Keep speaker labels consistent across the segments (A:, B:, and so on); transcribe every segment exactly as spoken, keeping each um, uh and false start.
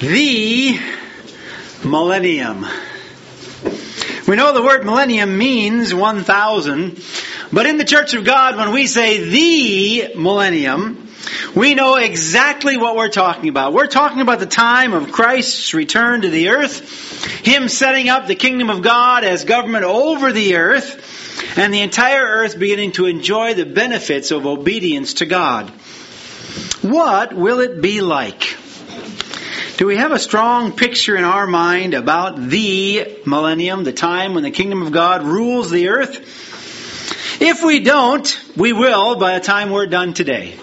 A: The millennium. We know the word millennium means one thousand, but in the Church of God, when we say the millennium, we know exactly what we're talking about. We're talking about the time of Christ's return to the earth, Him setting up the kingdom of God as government over the earth, and the entire earth beginning to enjoy the benefits of obedience to God. What will it be like? Do we have a strong picture in our mind about the millennium, the time when the kingdom of God rules the earth? If we don't, we will by the time we're done today.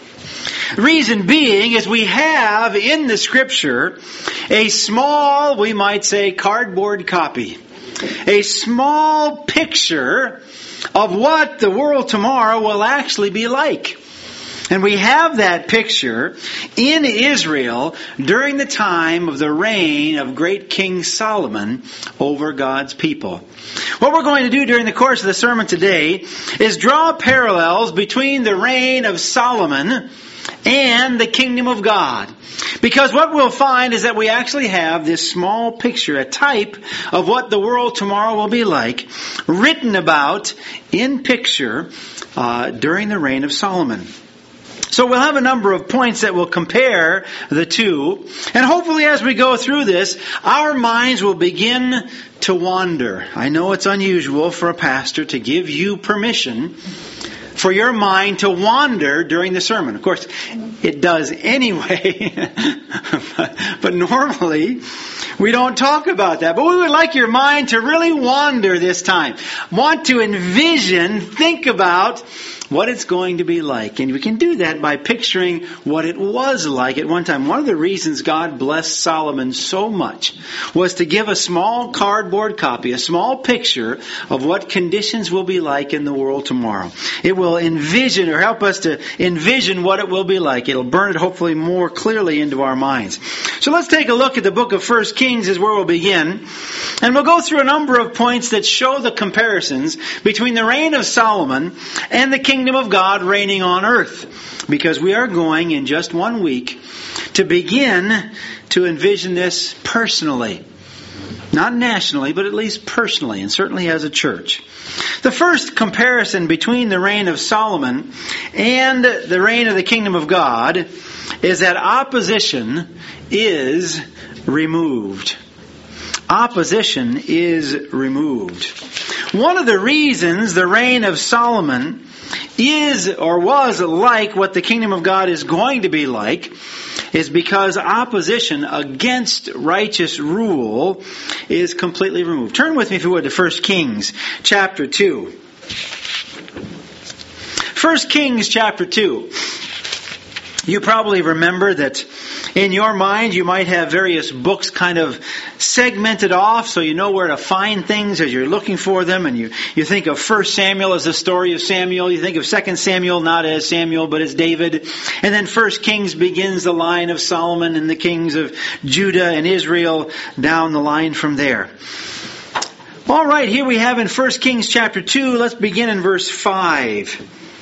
A: Reason being is we have in the Scripture a small, we might say, cardboard copy. A small picture of what the world tomorrow will actually be like. And we have that picture in Israel during the time of the reign of great King Solomon over God's people. What we're going to do during the course of the sermon today is draw parallels between the reign of Solomon and the kingdom of God. Because what we'll find is that we actually have this small picture, a type of what the world tomorrow will be like, written about in picture uh, during the reign of Solomon. So we'll have a number of points that will compare the two. And hopefully as we go through this, our minds will begin to wander. I know it's unusual for a pastor to give you permission for your mind to wander during the sermon. Of course, it does anyway. but, but normally, we don't talk about that. But we would like your mind to really wander this time. Want to envision, think about what it's going to be like. And we can do that by picturing what it was like at one time. One of the reasons God blessed Solomon so much was to give a small cardboard copy, a small picture of what conditions will be like in the world tomorrow. It will envision or help us to envision what it will be like. It'll burn it hopefully more clearly into our minds. So let's take a look at the book of First Kings is where we'll begin. And we'll go through a number of points that show the comparisons between the reign of Solomon and the kingdom of God reigning on earth. Because we are going in just one week to begin to envision this personally. Not nationally, but at least personally, and certainly as a church. The first comparison between the reign of Solomon and the reign of the kingdom of God is that opposition is removed. Opposition is removed. One of the reasons the reign of Solomon is or was like what the kingdom of God is going to be like is because opposition against righteous rule is completely removed. Turn with me, if you would, to First Kings chapter two. First Kings chapter two. You probably remember that in your mind you might have various books kind of segmented off so you know where to find things as you're looking for them. And you, you think of First Samuel as the story of Samuel. You think of Second Samuel not as Samuel but as David. And then First Kings begins the line of Solomon and the kings of Judah and Israel down the line from there. All right, here we have in First Kings chapter two. Let's begin in verse five.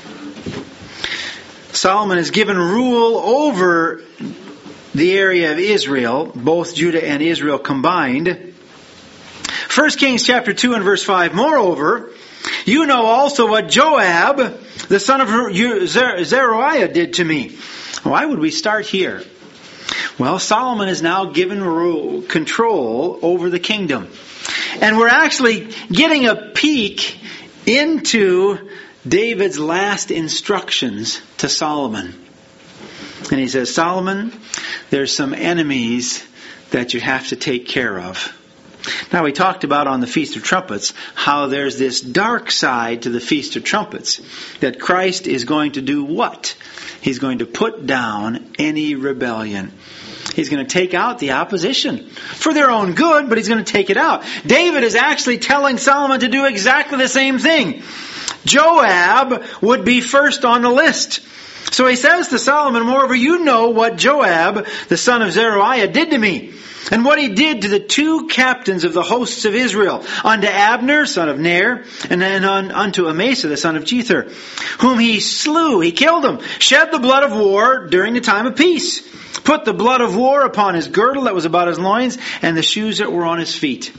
A: Solomon is given rule over the area of Israel, both Judah and Israel combined. First Kings chapter two and verse five. Moreover, you know also what Joab, the son of Zeruiah, did to me. Why would we start here? Well, Solomon is now given rule, control over the kingdom. And we're actually getting a peek into David's last instructions to Solomon. And he says, Solomon, there's some enemies that you have to take care of. Now, we talked about on the Feast of Trumpets how there's this dark side to the Feast of Trumpets. That Christ is going to do what? He's going to put down any rebellion. He's going to take out the opposition for their own good, but He's going to take it out. David is actually telling Solomon to do exactly the same thing. Joab would be first on the list. So he says to Solomon, moreover, you know what Joab, the son of Zeruiah, did to me. And what he did to the two captains of the hosts of Israel, unto Abner, son of Ner, and then un, unto Amasa, the son of Jether, whom he slew, he killed them, shed the blood of war during the time of peace, put the blood of war upon his girdle that was about his loins, and the shoes that were on his feet.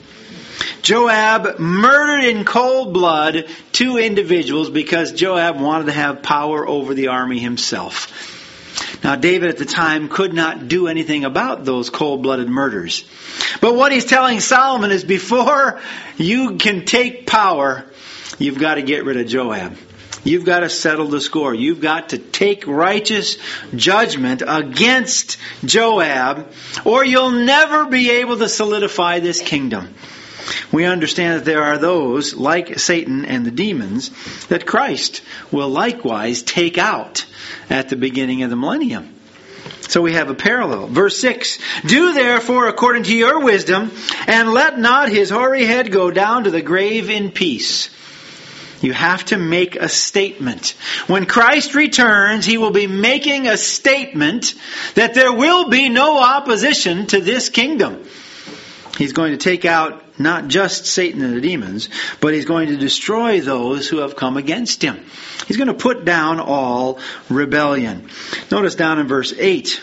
A: Joab murdered in cold blood two individuals because Joab wanted to have power over the army himself. Now, David at the time could not do anything about those cold-blooded murders. But what he's telling Solomon is before you can take power, you've got to get rid of Joab. You've got to settle the score. You've got to take righteous judgment against Joab, or you'll never be able to solidify this kingdom. We understand that there are those, like Satan and the demons, that Christ will likewise take out at the beginning of the millennium. So we have a parallel. Verse six, do therefore according to your wisdom, and let not his hoary head go down to the grave in peace. You have to make a statement. When Christ returns, he will be making a statement that there will be no opposition to this kingdom. He's going to take out not just Satan and the demons, but he's going to destroy those who have come against him. He's going to put down all rebellion. Notice down in verse eight.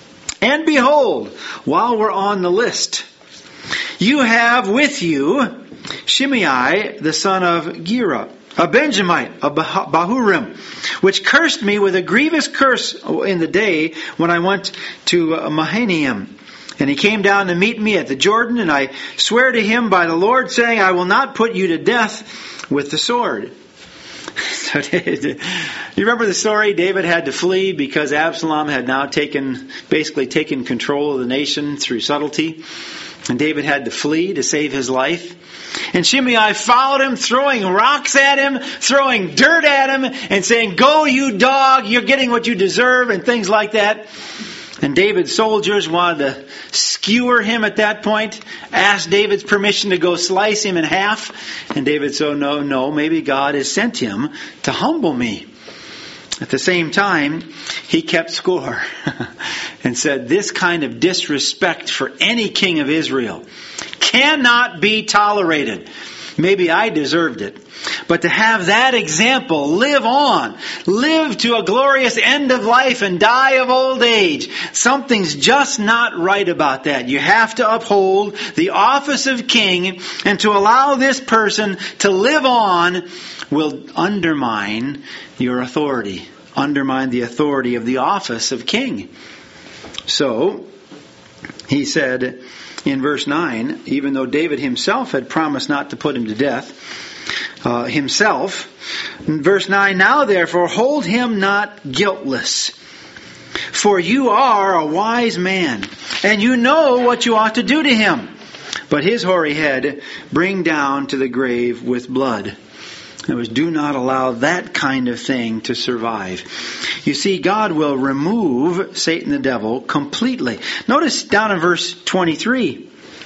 A: And behold, while we're on the list, you have with you Shimei, the son of Gera, a Benjamite of Bahurim, which cursed me with a grievous curse in the day when I went to Mahanaim. And he came down to meet me at the Jordan, and I swear to him by the Lord, saying, I will not put you to death with the sword. So, you remember the story? David had to flee because Absalom had now taken, basically taken control of the nation through subtlety. And David had to flee to save his life. And Shimei followed him, throwing rocks at him, throwing dirt at him, and saying, go you dog, you're getting what you deserve, and things like that. And David's soldiers wanted to skewer him at that point, asked David's permission to go slice him in half. And David said, no, no, maybe God has sent him to humble me. At the same time, he kept score and said, this kind of disrespect for any king of Israel cannot be tolerated. Maybe I deserved it. But to have that example live on, live to a glorious end of life and die of old age, something's just not right about that. You have to uphold the office of king, and to allow this person to live on will undermine your authority, undermine the authority of the office of king. So, he said in verse nine, even though David himself had promised not to put him to death, Uh, himself. In verse nine, now therefore hold him not guiltless, for you are a wise man, and you know what you ought to do to him. But his hoary head bring down to the grave with blood. In other words, do not allow that kind of thing to survive. You see, God will remove Satan the devil completely. Notice down in verse twenty-three.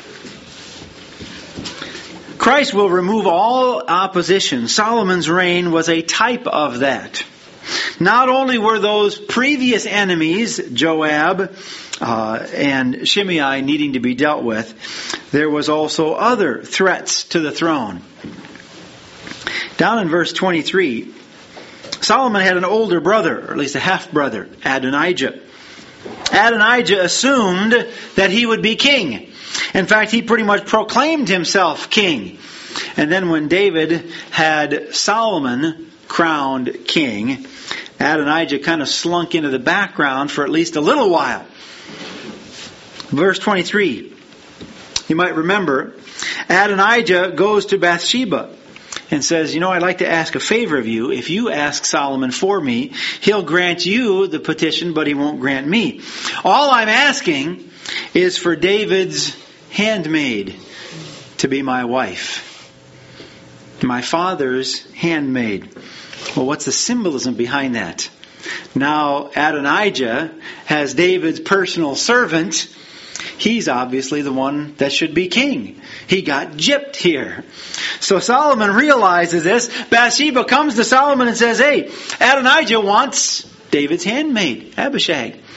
A: Christ will remove all opposition. Solomon's reign was a type of that. Not only were those previous enemies, Joab uh, and Shimei, needing to be dealt with, there was also other threats to the throne. Down in verse twenty-three, Solomon had an older brother, or at least a half-brother, Adonijah. Adonijah assumed that he would be king. In fact, he pretty much proclaimed himself king. And then when David had Solomon crowned king, Adonijah kind of slunk into the background for at least a little while. Verse twenty-three. You might remember, Adonijah goes to Bathsheba and says, you know, I'd like to ask a favor of you. If you ask Solomon for me, he'll grant you the petition, but he won't grant me. All I'm asking is for David's handmaid to be my wife. My father's handmaid. Well, what's the symbolism behind that? Now Adonijah has David's personal servant. He's obviously the one that should be king. He got gypped here. So Solomon realizes this. Bathsheba comes to Solomon and says, hey, Adonijah wants David's handmaid, Abishag.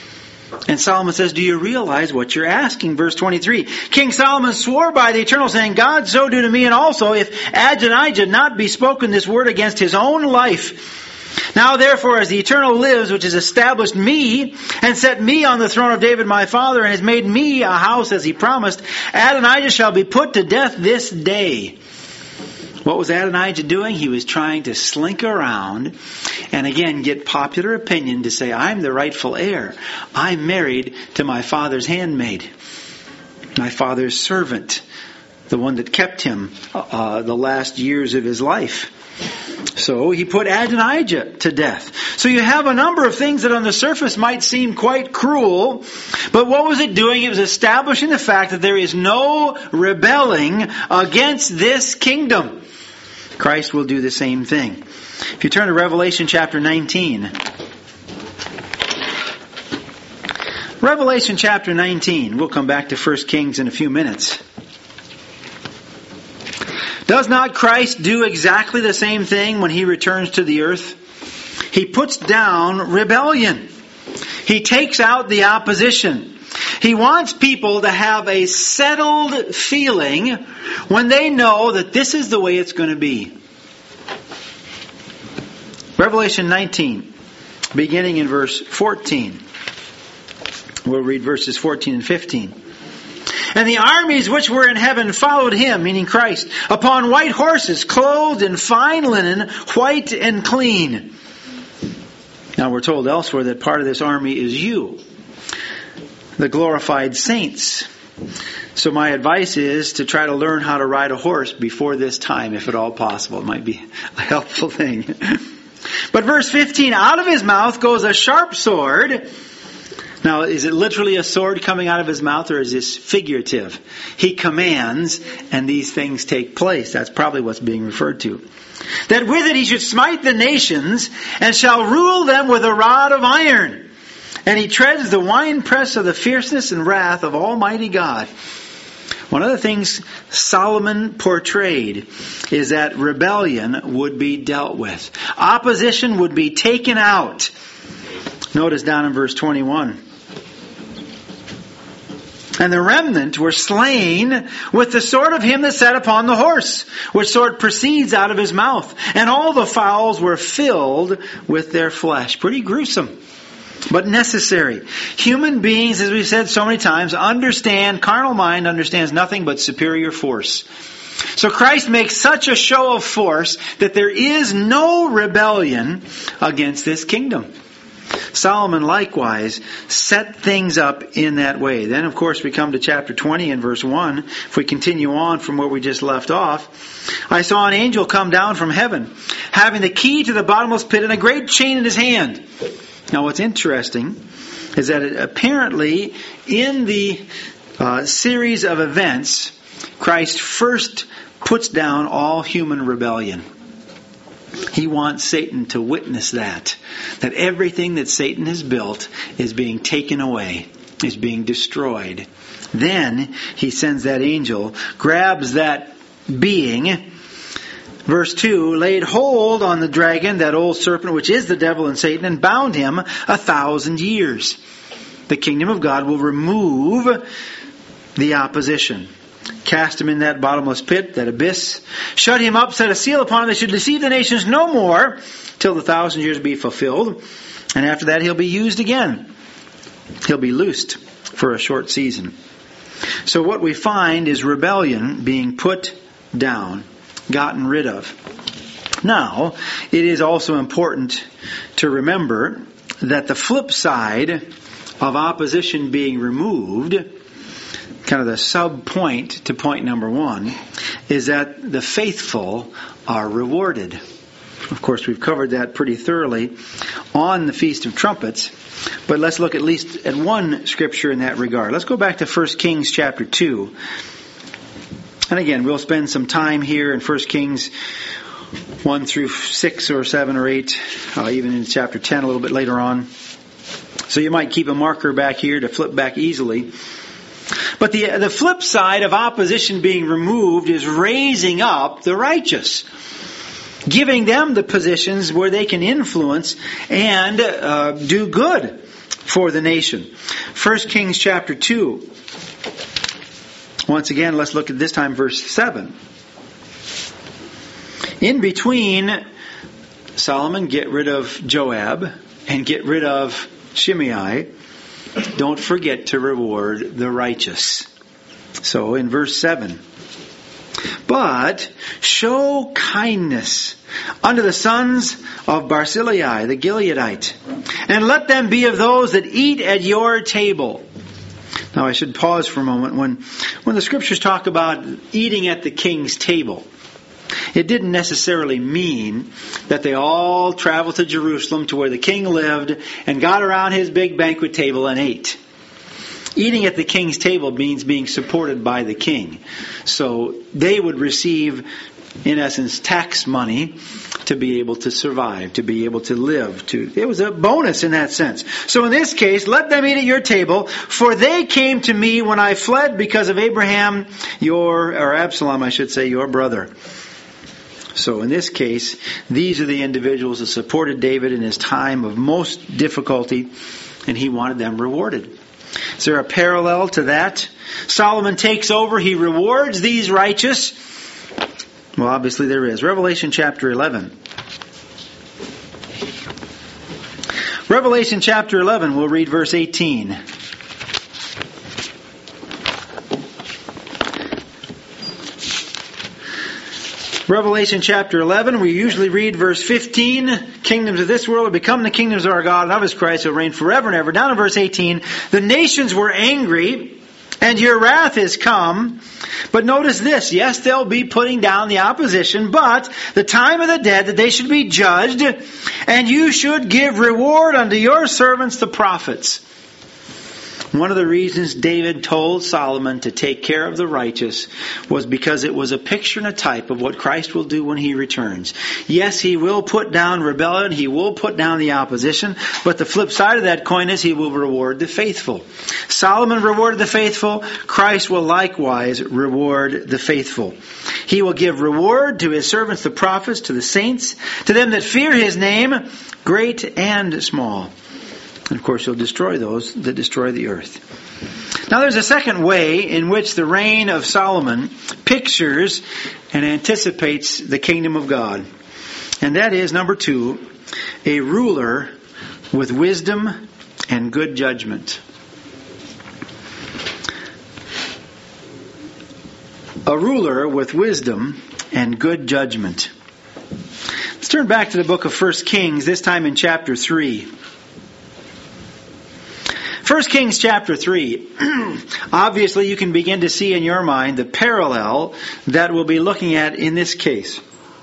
A: And Solomon says, do you realize what you're asking? Verse twenty-three, King Solomon swore by the Eternal, saying, God, so do to me, and also if Adonijah not be spoken this word against his own life. Now therefore, as the Eternal lives, which has established me, and set me on the throne of David my father, and has made me a house as he promised, Adonijah shall be put to death this day. What was Adonijah doing? He was trying to slink around and again get popular opinion to say, I'm the rightful heir. I'm married to my father's handmaid, my father's servant, the one that kept him uh, the last years of his life. So he put Adonijah to death. So you have a number of things that on the surface might seem quite cruel, but what was it doing? It was establishing the fact that there is no rebelling against this kingdom. Christ will do the same thing. If you turn to Revelation chapter nineteen. Revelation chapter nineteen. We'll come back to First Kings in a few minutes. Does not Christ do exactly the same thing when He returns to the earth? He puts down rebellion. He takes out the opposition. He wants people to have a settled feeling when they know that this is the way it's going to be. Revelation nineteen, beginning in verse fourteen. We'll read verses fourteen and fifteen. And the armies which were in heaven followed him, meaning Christ, upon white horses, clothed in fine linen, white and clean. Now we're told elsewhere that part of this army is you, the glorified saints. So my advice is to try to learn how to ride a horse before this time, if at all possible. It might be a helpful thing. But verse fifteen, out of his mouth goes a sharp sword. Now, is it literally a sword coming out of his mouth, or is this figurative? He commands, and these things take place. That's probably what's being referred to. That with it he should smite the nations, and shall rule them with a rod of iron. And he treads the winepress of the fierceness and wrath of Almighty God. One of the things Solomon portrayed is that rebellion would be dealt with. Opposition would be taken out. Notice down in verse twenty-one. And the remnant were slain with the sword of him that sat upon the horse, which sword proceeds out of his mouth. And all the fowls were filled with their flesh. Pretty gruesome, but necessary. Human beings, as we've said so many times, understand, carnal mind understands nothing but superior force. So Christ makes such a show of force that there is no rebellion against this kingdom. Solomon likewise set things up in that way. Then, of course, we come to chapter twenty and verse one. If we continue on from where we just left off. I saw an angel come down from heaven, having the key to the bottomless pit and a great chain in his hand. Now, what's interesting is that it, apparently in the uh, series of events, Christ first puts down all human rebellion. He wants Satan to witness that. That everything that Satan has built is being taken away, is being destroyed. Then he sends that angel, grabs that being, verse two, laid hold on the dragon, that old serpent which is the devil and Satan, and bound him a thousand years. The kingdom of God will remove the opposition. Cast him in that bottomless pit, that abyss. Shut him up, set a seal upon him. They should deceive the nations no more till the thousand years be fulfilled. And after that he'll be used again. He'll be loosed for a short season. So what we find is rebellion being put down, gotten rid of. Now, it is also important to remember that the flip side of opposition being removed, kind of the sub point to point number one, is that the faithful are rewarded. Of course, we've covered that pretty thoroughly on the Feast of Trumpets, but let's look at least at one scripture in that regard. Let's go back to First Kings chapter two. And again, we'll spend some time here in First Kings one through six or seven or eight, uh, even in chapter ten a little bit later on. So you might keep a marker back here to flip back easily. But the the flip side of opposition being removed is raising up the righteous, giving them the positions where they can influence and uh, do good for the nation. First Kings chapter two. Once again, let's look at this time verse seven. In between, Solomon get rid of Joab and get rid of Shimei. Don't forget to reward the righteous. So in verse seven, but show kindness unto the sons of Barzillai the Gileadite, and let them be of those that eat at your table. Now I should pause for a moment. When, when the scriptures talk about eating at the king's table, it didn't necessarily mean that they all traveled to Jerusalem to where the king lived and got around his big banquet table and ate. Eating at the king's table means being supported by the king. So they would receive, in essence, tax money to be able to survive, to be able to live. To it was a bonus in that sense. So in this case, let them eat at your table, for they came to me when I fled because of Abraham, your, or Absalom, I should say, your brother. So in this case, these are the individuals that supported David in his time of most difficulty, and he wanted them rewarded. Is there a parallel to that? Solomon takes over, he rewards these righteous. Well, obviously there is. Revelation chapter eleven. Revelation chapter eleven, we'll read verse eighteen. Revelation chapter eleven, we usually read verse fifteen. Kingdoms of this world have become the kingdoms of our God and of His Christ, who reign forever and ever. Down in verse eighteen, the nations were angry, and your wrath is come. But notice this, yes, they'll be putting down the opposition, but the time of the dead that they should be judged, and you should give reward unto your servants the prophets. One of the reasons David told Solomon to take care of the righteous was because it was a picture and a type of what Christ will do when He returns. Yes, He will put down rebellion, He will put down the opposition, but the flip side of that coin is He will reward the faithful. Solomon rewarded the faithful, Christ will likewise reward the faithful. He will give reward to His servants, the prophets, to the saints, to them that fear His name, great and small. And of course, He'll destroy those that destroy the earth. Now there's a second way in which the reign of Solomon pictures and anticipates the kingdom of God. And that is, number two, a ruler with wisdom and good judgment. A ruler with wisdom and good judgment. Let's turn back to the book of First Kings, this time in chapter three. First Kings chapter three. Obviously, you can begin to see in your mind the parallel that we'll be looking at in this case.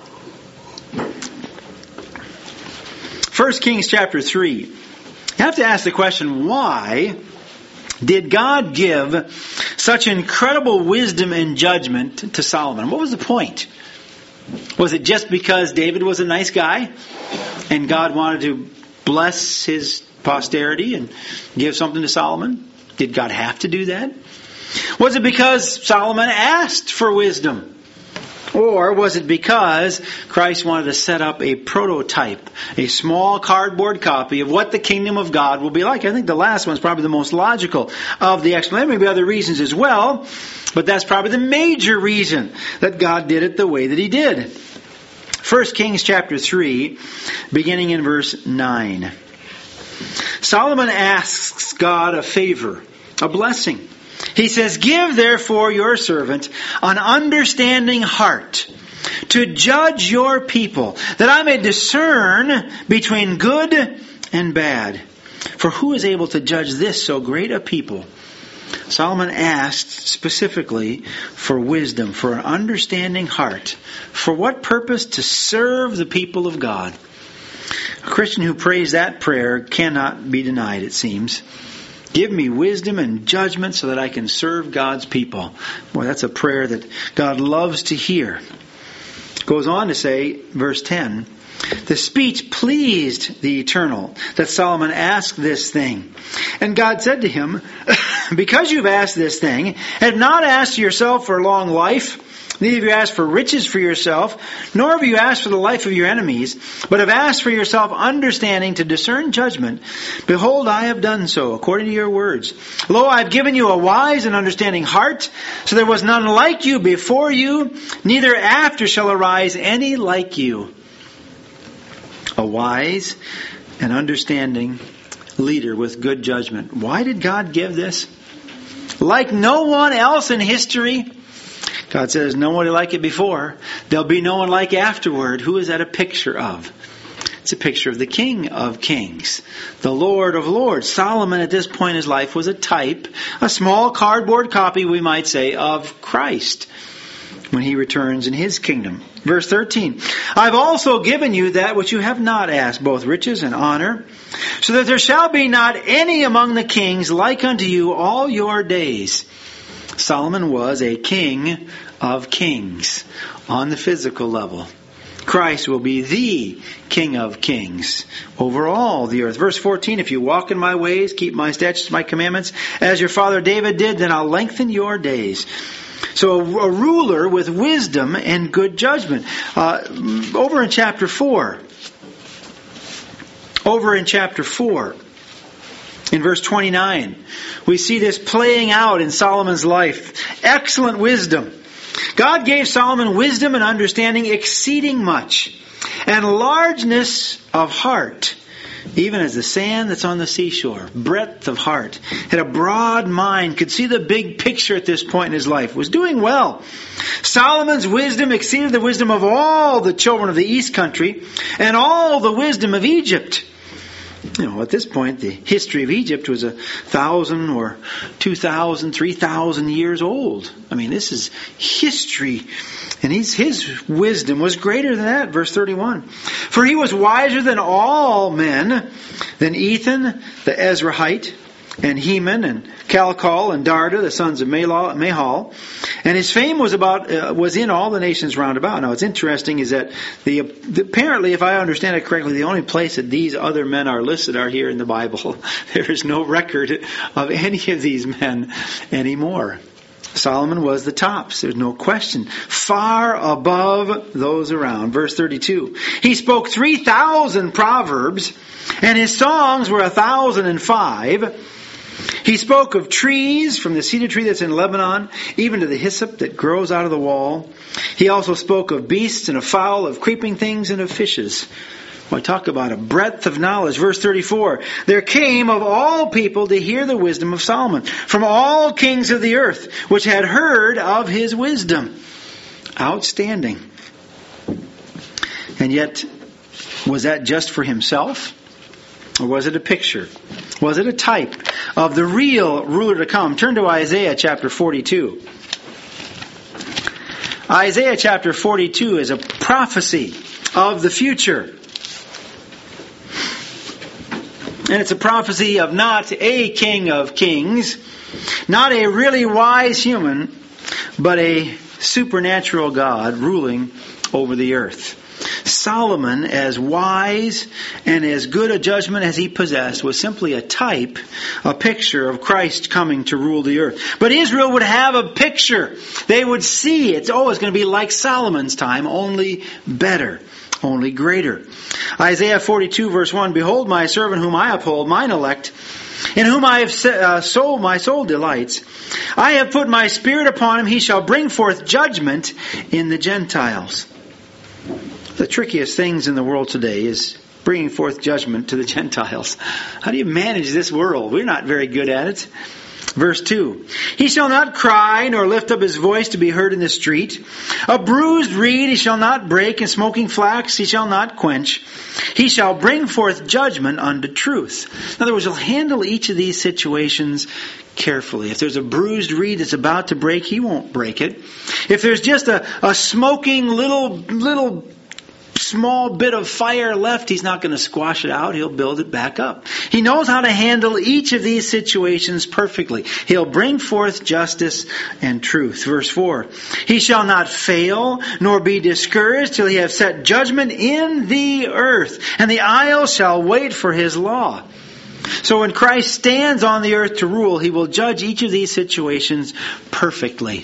A: First Kings chapter three. You have to ask the question, why did God give such incredible wisdom and judgment to Solomon? What was the point? Was it just because David was a nice guy and God wanted to bless his posterity and give something to Solomon? Did God have to do that? Was it because Solomon asked for wisdom? Or was it because Christ wanted to set up a prototype, a small cardboard copy of what the kingdom of God will be like? I think the last one's probably the most logical of the explanation. There may be other reasons as well, but that's probably the major reason that God did it the way that He did. First Kings chapter three, beginning in verse nine. Solomon asks God a favor, a blessing. He says, give therefore your servant an understanding heart to judge your people, that I may discern between good and bad. For who is able to judge this so great a people? Solomon asked specifically for wisdom, for an understanding heart. For what purpose? To serve the people of God. A Christian who prays that prayer cannot be denied, it seems. Give me wisdom and judgment so that I can serve God's people. Boy, that's a prayer that God loves to hear. Goes on to say, verse ten, the speech pleased the Eternal, that Solomon asked this thing. And God said to him, because you've asked this thing, and not asked yourself for long life, Neither have you asked for riches for yourself, nor have you asked for the life of your enemies, but have asked for yourself understanding to discern judgment. Behold, I have done so, according to your words. Lo, I have given you a wise and understanding heart, so there was none like you before you, neither after shall arise any like you. A wise and understanding leader with good judgment. Why did God give this? Like no one else in history, God says, no one like it before. There'll be no one like afterward. Who is that a picture of? It's a picture of the King of Kings, the Lord of Lords. Solomon at this point in his life was a type, a small cardboard copy, we might say, of Christ when he returns in his kingdom. Verse thirteen, I've also given you that which you have not asked, both riches and honor, so that there shall be not any among the kings like unto you all your days. Solomon was a king of kings on the physical level. Christ will be the King of Kings over all the earth. Verse fourteen, if you walk in my ways, keep my statutes, my commandments, as your father David did, then I'll lengthen your days. So a, a ruler with wisdom and good judgment. Uh, over in chapter four, over in chapter four, in verse twenty-nine, we see this playing out in Solomon's life. Excellent wisdom. God gave Solomon wisdom and understanding exceeding much, and largeness of heart, even as the sand that's on the seashore. Breadth of heart. Had a broad mind, could see the big picture at this point in his life. Was doing well. Solomon's wisdom exceeded the wisdom of all the children of the east country, and all the wisdom of Egypt. You know, at this point, the history of Egypt was a thousand or two thousand, three thousand years old. I mean, this is history. And his, his wisdom was greater than that. Verse thirty-one. For he was wiser than all men, than Ethan, the Ezrahite, and Heman, and Calcol, and Darda, the sons of Mahal. And his fame was about uh, was in all the nations round about. Now, what's interesting is that the, the apparently, if I understand it correctly, the only place that these other men are listed are here in the Bible. There is no record of any of these men anymore. Solomon was the tops. There's no question. Far above those around. Verse thirty-two. He spoke three thousand proverbs, and his songs were a thousand and five. He spoke of trees, from the cedar tree that's in Lebanon, even to the hyssop that grows out of the wall. He also spoke of beasts and of fowl, of creeping things and of fishes. Well, I talk about a breadth of knowledge. Verse thirty-four. There came of all people to hear the wisdom of Solomon, from all kings of the earth, which had heard of his wisdom. Outstanding. And yet, was that just for himself? Or was it a picture? Was it a type of the real ruler to come? Turn to Isaiah chapter forty-two. Isaiah chapter forty-two is a prophecy of the future. And it's a prophecy of not a king of kings, not a really wise human, but a supernatural God ruling over the earth. Solomon, as wise and as good a judgment as he possessed, was simply a type, a picture of Christ coming to rule the earth. But Israel would have a picture. They would see it's always going to be like Solomon's time, only better, only greater. Isaiah forty-two verse one, Behold my servant whom I uphold, mine elect, in whom I have uh, soul, my soul delights. I have put my spirit upon him, he shall bring forth judgment in the Gentiles. The trickiest things in the world today is bringing forth judgment to the Gentiles. How do you manage this world? We're not very good at it. Verse two. He shall not cry nor lift up his voice to be heard in the street. A bruised reed he shall not break, and smoking flax he shall not quench. He shall bring forth judgment unto truth. In other words, he'll handle each of these situations carefully. If there's a bruised reed that's about to break, he won't break it. If there's just a, a smoking little little small bit of fire left, he's not going to squash it out. He'll build it back up. He knows how to handle each of these situations perfectly. He'll bring forth justice and truth. Verse four. He shall not fail, nor be discouraged, till he have set judgment in the earth, and the isles shall wait for his law. So when Christ stands on the earth to rule, he will judge each of these situations perfectly.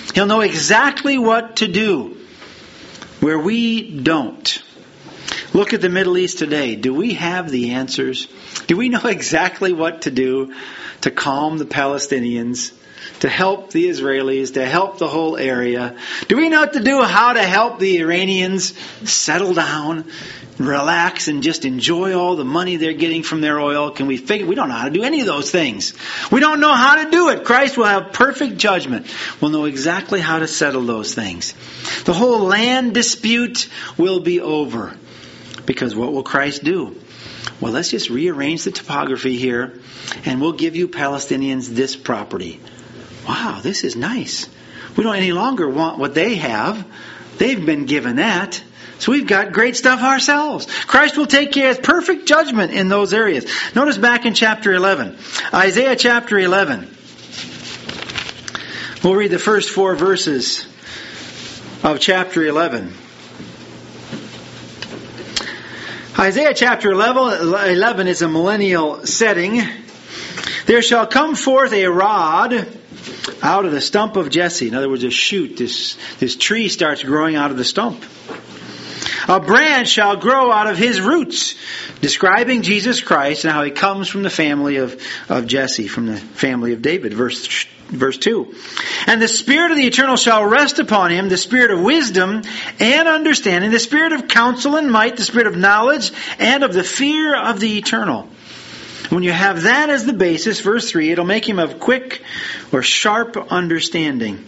A: He'll know exactly what to do where we don't. Look at the Middle East today. Do we have the answers? Do we know exactly what to do to calm the Palestinians, to help the Israelis, to help the whole area? Do we know what to do, how to help the Iranians settle down, relax, and just enjoy all the money they're getting from their oil? Can we figure? We don't know how to do any of those things. We don't know how to do it. Christ will have perfect judgment. We'll know exactly how to settle those things. The whole land dispute will be over. Because what will Christ do? Well, let's just rearrange the topography here, and we'll give you Palestinians this property. Wow, this is nice. We don't any longer want what they have. They've been given that. So we've got great stuff ourselves. Christ will take care of perfect judgment in those areas. Notice back in chapter eleven. Isaiah chapter eleven. We'll read the first four verses of chapter eleven. Isaiah chapter eleven is a millennial setting. There shall come forth a rod out of the stump of Jesse. In other words, a shoot. This, this tree starts growing out of the stump. A branch shall grow out of his roots, describing Jesus Christ and how he comes from the family of, of Jesse, from the family of David. Verse Verse two. And the Spirit of the Eternal shall rest upon him, the Spirit of wisdom and understanding, the Spirit of counsel and might, the Spirit of knowledge and of the fear of the Eternal. When you have that as the basis, verse three, it'll make him of quick or sharp understanding.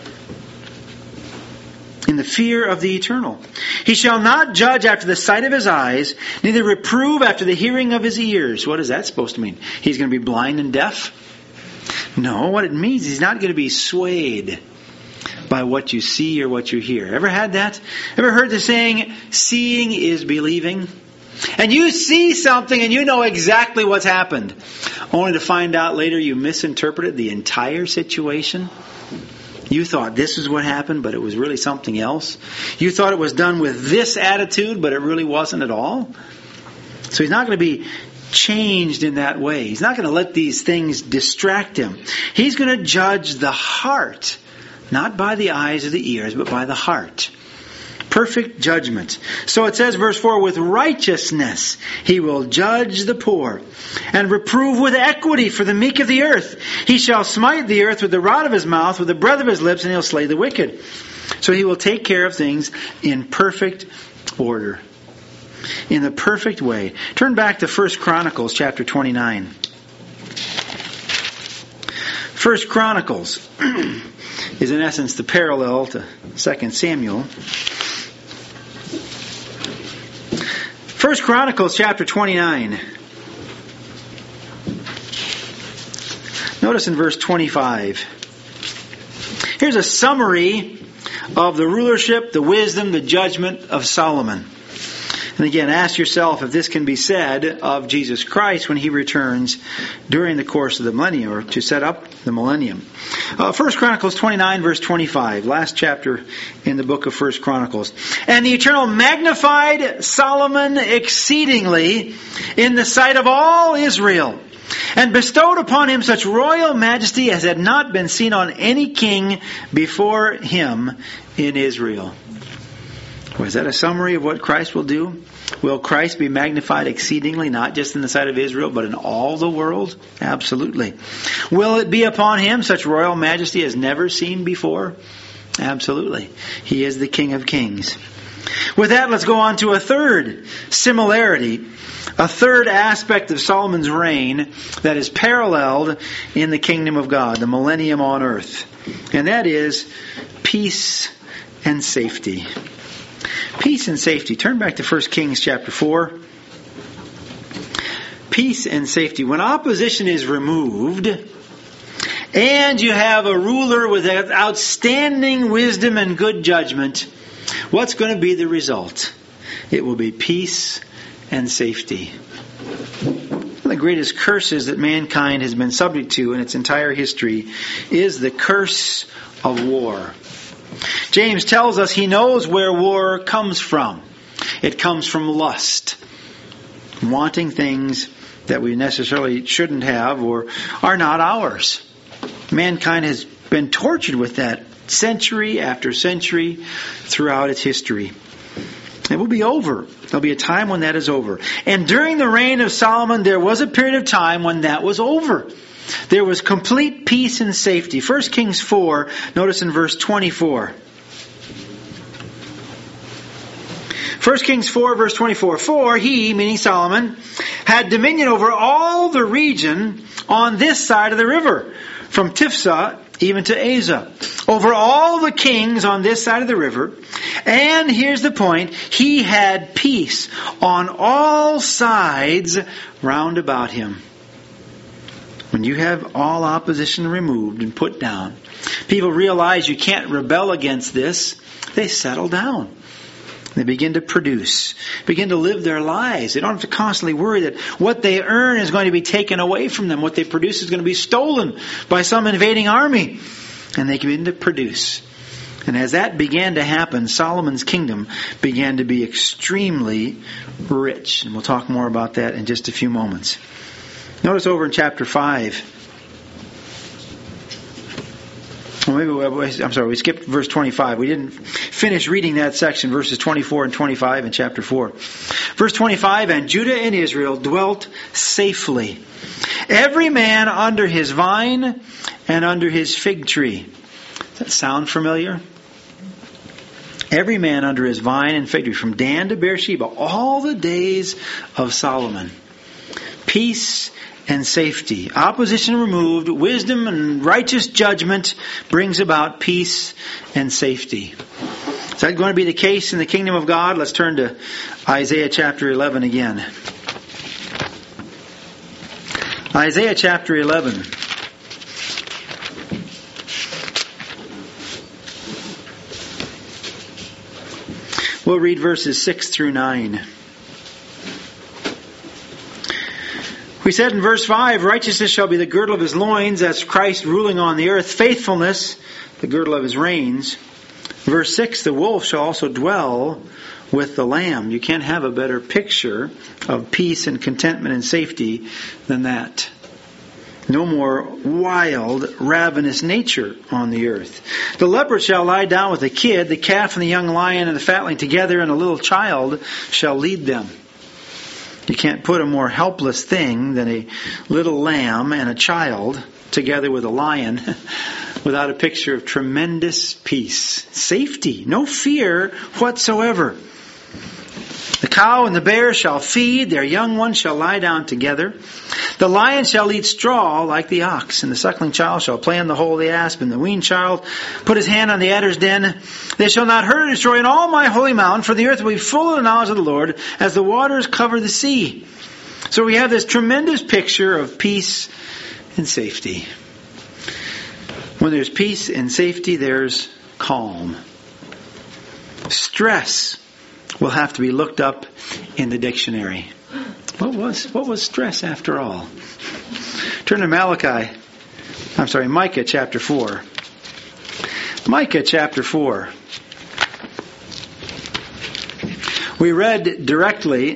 A: In the fear of the Eternal. He shall not judge after the sight of his eyes, neither reprove after the hearing of his ears. What is that supposed to mean? He's going to be blind and deaf? No, what it means is he's not going to be swayed by what you see or what you hear. Ever had that? Ever heard the saying, seeing is believing? And you see something and you know exactly what's happened, only to find out later you misinterpreted the entire situation. You thought this is what happened, but it was really something else. You thought it was done with this attitude, but it really wasn't at all. So he's not going to be changed in that way. He's not going to let these things distract him. He's going to judge the heart, not by the eyes or the ears, but by the heart. Perfect judgment. So it says, verse four, with righteousness he will judge the poor, and reprove with equity for the meek of the earth. He shall smite the earth with the rod of his mouth, with the breath of his lips, and he'll slay the wicked. So he will take care of things in perfect order. In the perfect way. Turn back to First Chronicles chapter twenty-nine. First Chronicles is in essence the parallel to Second Samuel. First Chronicles chapter twenty-nine. Notice in verse twenty-five. Here's a summary of the rulership, the wisdom, the judgment of Solomon. And again, ask yourself if this can be said of Jesus Christ when he returns during the course of the millennium, or to set up the millennium. Uh, First Chronicles twenty-nine, verse twenty-five, last chapter in the book of First Chronicles. And the Eternal magnified Solomon exceedingly in the sight of all Israel, and bestowed upon him such royal majesty as had not been seen on any king before him in Israel. Was that a summary of what Christ will do? Will Christ be magnified exceedingly, not just in the sight of Israel, but in all the world? Absolutely. Will it be upon him such royal majesty as never seen before? Absolutely. He is the King of Kings. With that, let's go on to a third similarity, a third aspect of Solomon's reign that is paralleled in the kingdom of God, the millennium on earth. And that is peace and safety. Peace and safety. Turn back to First Kings chapter four. Peace and safety. When opposition is removed, and you have a ruler with outstanding wisdom and good judgment, what's going to be the result? It will be peace and safety. One of the greatest curses that mankind has been subject to in its entire history is the curse of war. James tells us he knows where war comes from. It comes from lust. Wanting things that we necessarily shouldn't have or are not ours. Mankind has been tortured with that century after century throughout its history. It will be over. There'll be a time when that is over. And during the reign of Solomon, there was a period of time when that was over. There was complete peace and safety. First Kings four, notice in verse twenty-four. First Kings four, verse twenty-four. For he, meaning Solomon, had dominion over all the region on this side of the river, from Tiphsah even to Azah, over all the kings on this side of the river. And here's the point, he had peace on all sides round about him. When you have all opposition removed and put down, people realize you can't rebel against this, they settle down. They begin to produce, begin to live their lives. They don't have to constantly worry that what they earn is going to be taken away from them. What they produce is going to be stolen by some invading army. And they begin to produce. And as that began to happen, Solomon's kingdom began to be extremely rich. And we'll talk more about that in just a few moments. Notice over in chapter five. Well, maybe we, I'm sorry, we skipped verse twenty-five. We didn't finish reading that section, verses twenty-four and twenty-five in chapter four. Verse twenty-five, and Judah and Israel dwelt safely, every man under his vine and under his fig tree. Does that sound familiar? Every man under his vine and fig tree, from Dan to Beersheba, all the days of Solomon. Peace and safety. Opposition removed, wisdom and righteous judgment brings about peace and safety. Is that going to be the case in the kingdom of God? Let's turn to Isaiah chapter eleven again. Isaiah chapter eleven. We'll read verses six through nine. We said in verse five, righteousness shall be the girdle of his loins, that's Christ ruling on the earth. Faithfulness, the girdle of his reins. Verse six, the wolf shall also dwell with the lamb. You can't have a better picture of peace and contentment and safety than that. No more wild, ravenous nature on the earth. The leopard shall lie down with the kid, the calf and the young lion and the fatling together, and a little child shall lead them. You can't put a more helpless thing than a little lamb and a child together with a lion without a picture of tremendous peace. Safety. No fear whatsoever. The cow and the bear shall feed, their young ones shall lie down together. The lion shall eat straw like the ox, and the suckling child shall play in the hole of the asp, and the weaned child put his hand on the adder's den. They shall not hurt or destroy in all my holy mountain, for the earth will be full of the knowledge of the Lord, as the waters cover the sea. So we have this tremendous picture of peace and safety. When there's peace and safety, there's calm. Stress will have to be looked up in the dictionary. What was what was stress after all? Turn to Malachi. I'm sorry, Micah chapter four. Micah chapter four. We read directly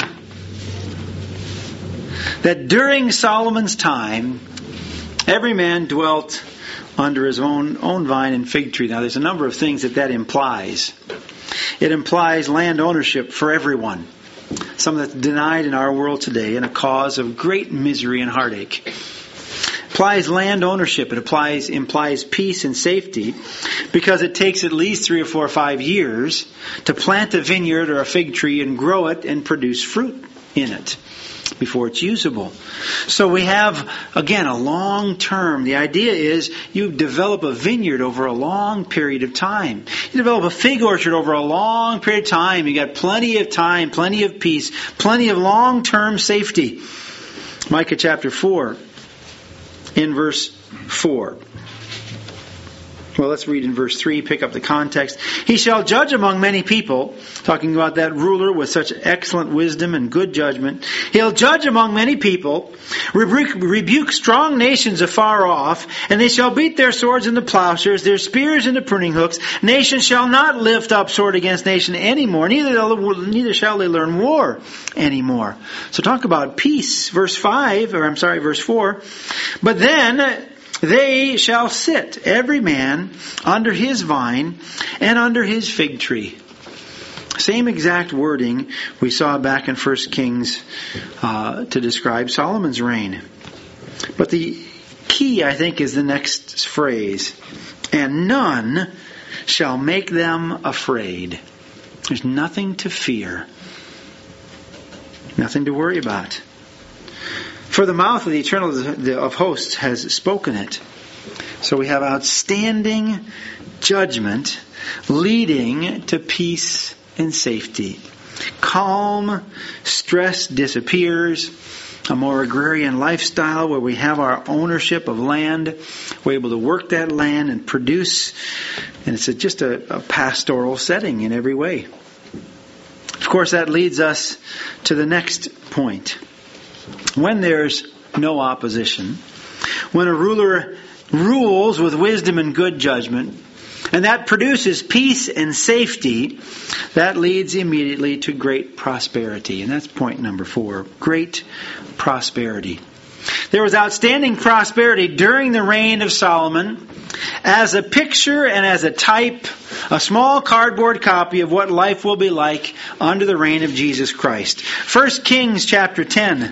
A: that during Solomon's time, every man dwelt under his own own vine and fig tree. Now, there's a number of things that that implies. It implies land ownership for everyone. Something that's denied in our world today and a cause of great misery and heartache. It implies land ownership. It applies, implies peace and safety because it takes at least three or four or five years to plant a vineyard or a fig tree and grow it and produce fruit in it before it's usable. So we have, again, a long term. The idea is you develop a vineyard over a long period of time. You develop a fig orchard over a long period of time. You got plenty of time, plenty of peace, plenty of long-term safety. Micah chapter four, in verse four. Well, let's read in verse three, pick up the context. He shall judge among many people, talking about that ruler with such excellent wisdom and good judgment. He'll judge among many people, rebuke, rebuke strong nations afar off, and they shall beat their swords into plowshares, their spears into pruning hooks. Nation shall not lift up sword against nation anymore, neither, neither shall they learn war anymore. So talk about peace. Verse five, or I'm sorry, verse four. But then They shall sit, every man, under his vine and under his fig tree. Same exact wording we saw back in First Kings uh, to describe Solomon's reign. But the key, I think, is the next phrase. And none shall make them afraid. There's nothing to fear. Nothing to worry about. For the mouth of the Eternal of hosts has spoken it. So we have outstanding judgment leading to peace and safety. Calm, stress disappears. A more agrarian lifestyle where we have our ownership of land. We're able to work that land and produce. And it's a, just a, a pastoral setting in every way. Of course, that leads us to the next point. When there's no opposition, when a ruler rules with wisdom and good judgment, and that produces peace and safety, that leads immediately to great prosperity. And that's point number four. Great prosperity. There was outstanding prosperity during the reign of Solomon as a picture and as a type, a small cardboard copy of what life will be like under the reign of Jesus Christ. First Kings chapter ten.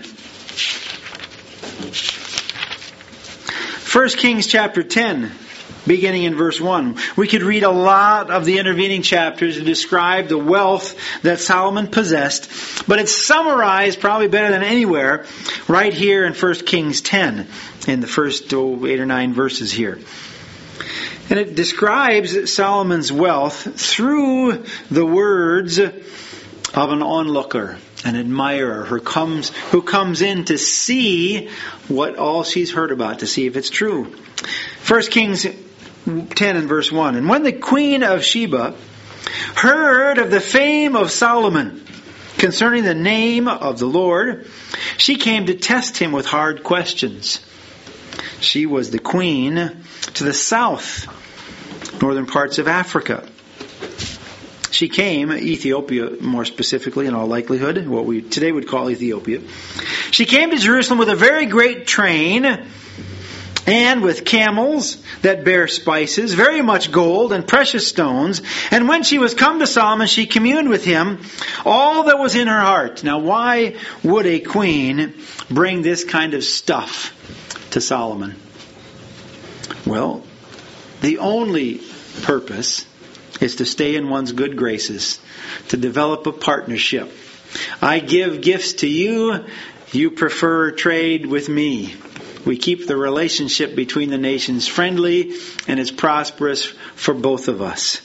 A: First Kings chapter ten. Beginning in verse one. We could read a lot of the intervening chapters to describe the wealth that Solomon possessed, but it's summarized probably better than anywhere right here in First Kings ten, in the first oh, eight or nine verses here. And it describes Solomon's wealth through the words of an onlooker, an admirer who comes, who comes in to see what all she's heard about, to see if it's true. First Kings ten and verse one. And when the queen of Sheba heard of the fame of Solomon concerning the name of the Lord, she came to test him with hard questions. She was the queen to the south, northern parts of Africa. She came, Ethiopia more specifically in all likelihood, what we today would call Ethiopia. She came to Jerusalem with a very great train, and with camels that bear spices, very much gold and precious stones. And when she was come to Solomon, she communed with him all that was in her heart. Now, why would a queen bring this kind of stuff to Solomon? Well, the only purpose is to stay in one's good graces, to develop a partnership. I give gifts to you, you prefer trade with me. We keep the relationship between the nations friendly, and it's prosperous for both of us.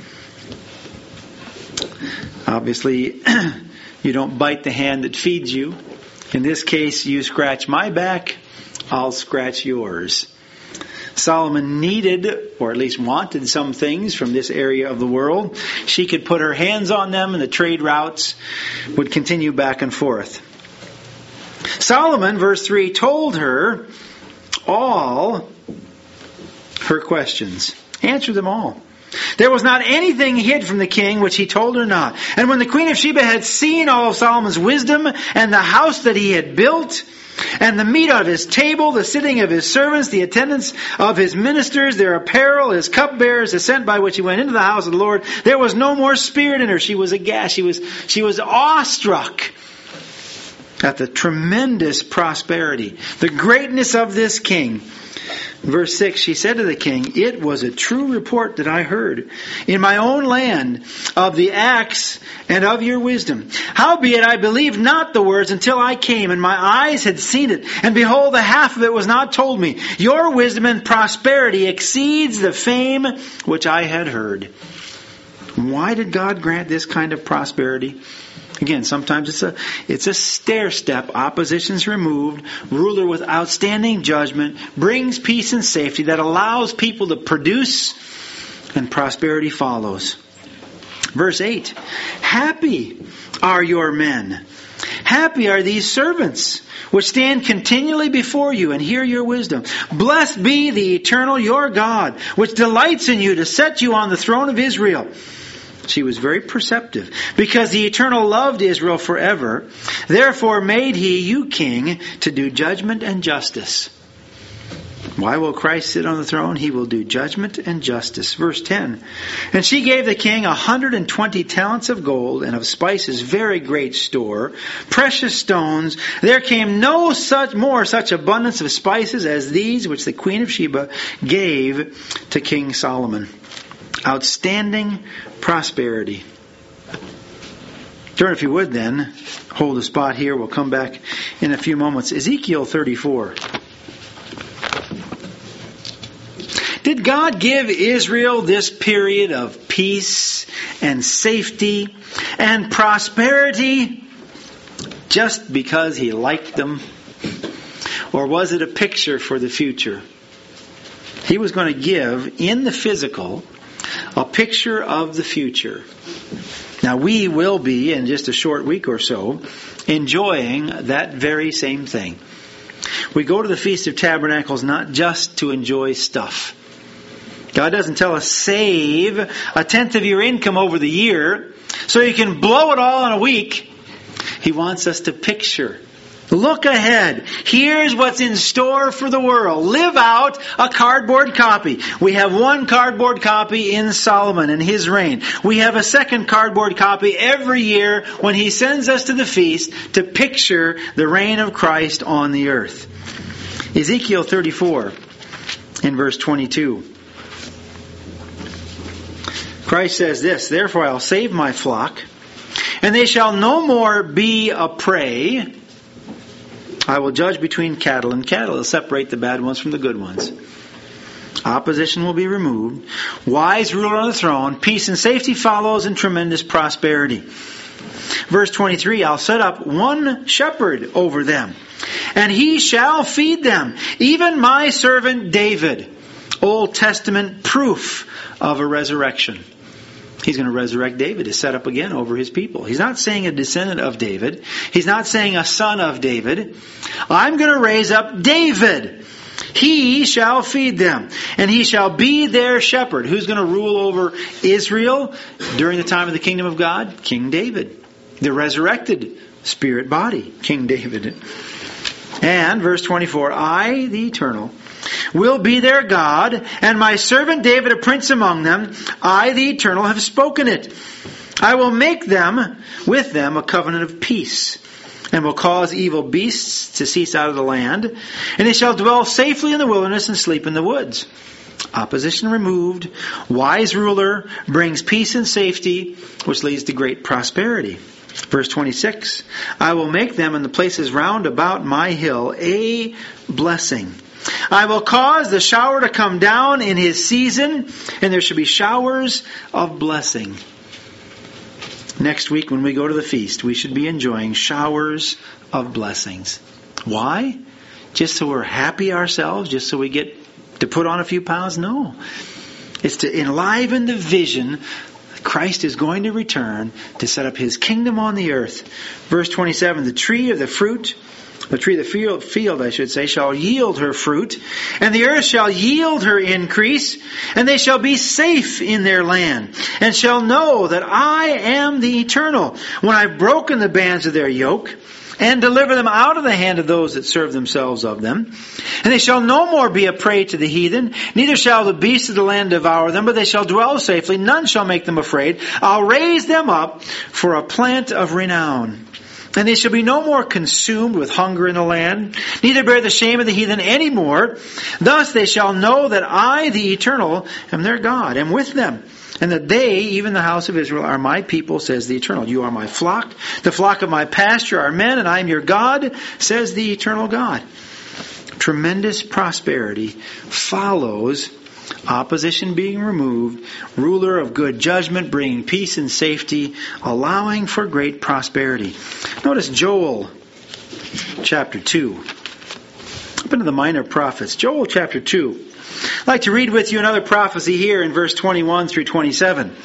A: Obviously, you don't bite the hand that feeds you. In this case, you scratch my back, I'll scratch yours. Solomon needed, or at least wanted, some things from this area of the world. She could put her hands on them, and the trade routes would continue back and forth. Solomon, verse three, told her all her questions. Answer them all. There was not anything hid from the king which he told her not. And when the queen of Sheba had seen all of Solomon's wisdom and the house that he had built, and the meat of his table, the sitting of his servants, the attendance of his ministers, their apparel, his cupbearers, the scent by which he went into the house of the Lord, there was no more spirit in her. She was aghast. She was, she was awestruck at the tremendous prosperity, the greatness of this king. Verse six, she said to the king, "It was a true report that I heard in my own land of the acts and of your wisdom. Howbeit I believed not the words until I came, and my eyes had seen it. And behold, the half of it was not told me. Your wisdom and prosperity exceeds the fame which I had heard." Why did God grant this kind of prosperity? Again, sometimes it's a it's a stair step. Opposition's removed. Ruler with outstanding judgment brings peace and safety that allows people to produce, and prosperity follows. Verse eight. Happy are your men. Happy are these servants which stand continually before you and hear your wisdom. Blessed be the Eternal your God, which delights in you to set you on the throne of Israel. She was very perceptive. Because the Eternal loved Israel forever, therefore made he you king to do judgment and justice. Why will Christ sit on the throne? He will do judgment and justice. Verse ten. And she gave the king a hundred and twenty talents of gold, and of spices very great store, precious stones. There came no such more such abundance of spices as these which the queen of Sheba gave to King Solomon. Outstanding prosperity. Turn, if you would, then. Hold a spot here. We'll come back in a few moments. Ezekiel thirty-four. Did God give Israel this period of peace and safety and prosperity just because He liked them? Or was it a picture for the future? He was going to give, in the physical, a picture of the future. Now we will be, in just a short week or so, enjoying that very same thing. We go to the Feast of Tabernacles not just to enjoy stuff. God doesn't tell us save a tenth of your income over the year so you can blow it all in a week. He wants us to picture. Look ahead. Here's what's in store for the world. Live out a cardboard copy. We have one cardboard copy in Solomon and his reign. We have a second cardboard copy every year when he sends us to the feast to picture the reign of Christ on the earth. Ezekiel thirty-four in verse twenty-two. Christ says this, Therefore I'll save my flock, and they shall no more be a prey. I will judge between cattle and cattle. I'll separate the bad ones from the good ones. Opposition will be removed. Wise ruler on the throne. Peace and safety follows, and tremendous prosperity. Verse twenty-three, I'll set up one shepherd over them, and he shall feed them, even my servant David. Old Testament proof of a resurrection. He's going to resurrect David to set up again over his people. He's not saying a descendant of David. He's not saying a son of David. I'm going to raise up David. He shall feed them, and he shall be their shepherd. Who's going to rule over Israel during the time of the kingdom of God? King David. The resurrected spirit body, King David. And verse twenty-four, I, the Eternal, will be their God, and my servant David a prince among them. I, the Eternal, have spoken it. I will make them, with them, a covenant of peace, and will cause evil beasts to cease out of the land, and they shall dwell safely in the wilderness and sleep in the woods. Opposition removed. Wise ruler brings peace and safety, which leads to great prosperity. Verse twenty-six, I will make them in the places round about my hill a blessing. I will cause the shower to come down in his season, and there shall be showers of blessing. Next week when we go to the feast, we should be enjoying showers of blessings. Why? Just so we're happy ourselves? Just so we get to put on a few pounds? No. It's to enliven the vision Christ is going to return to set up His kingdom on the earth. Verse twenty-seven, the tree of the fruit, the tree of the field, field, I should say, shall yield her fruit, and the earth shall yield her increase, and they shall be safe in their land, and shall know that I am the Eternal, when I've broken the bands of their yoke, and deliver them out of the hand of those that serve themselves of them. And they shall no more be a prey to the heathen, neither shall the beasts of the land devour them, but they shall dwell safely. None shall make them afraid. I'll raise them up for a plant of renown. And they shall be no more consumed with hunger in the land, neither bear the shame of the heathen any more. Thus they shall know that I, the Eternal, am their God, am with them. And that they, even the house of Israel, are my people, says the Eternal. You are my flock. The flock of my pasture are men, and I am your God, says the Eternal God. Tremendous prosperity follows opposition being removed, ruler of good judgment, bringing peace and safety, allowing for great prosperity. Notice Joel chapter two. Up into the minor prophets. Joel chapter two. I'd like to read with you another prophecy here in verse twenty-one through twenty-seven.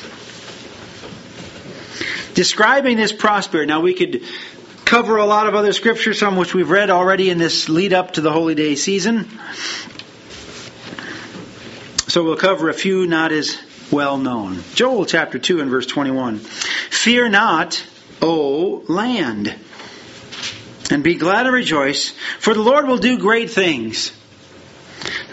A: Describing this prosperity. Now we could cover a lot of other scriptures, some which we've read already in this lead up to the Holy Day season. So we'll cover a few not as well known. Joel chapter two and verse twenty-one. Fear not, O land, and be glad and rejoice, for the Lord will do great things.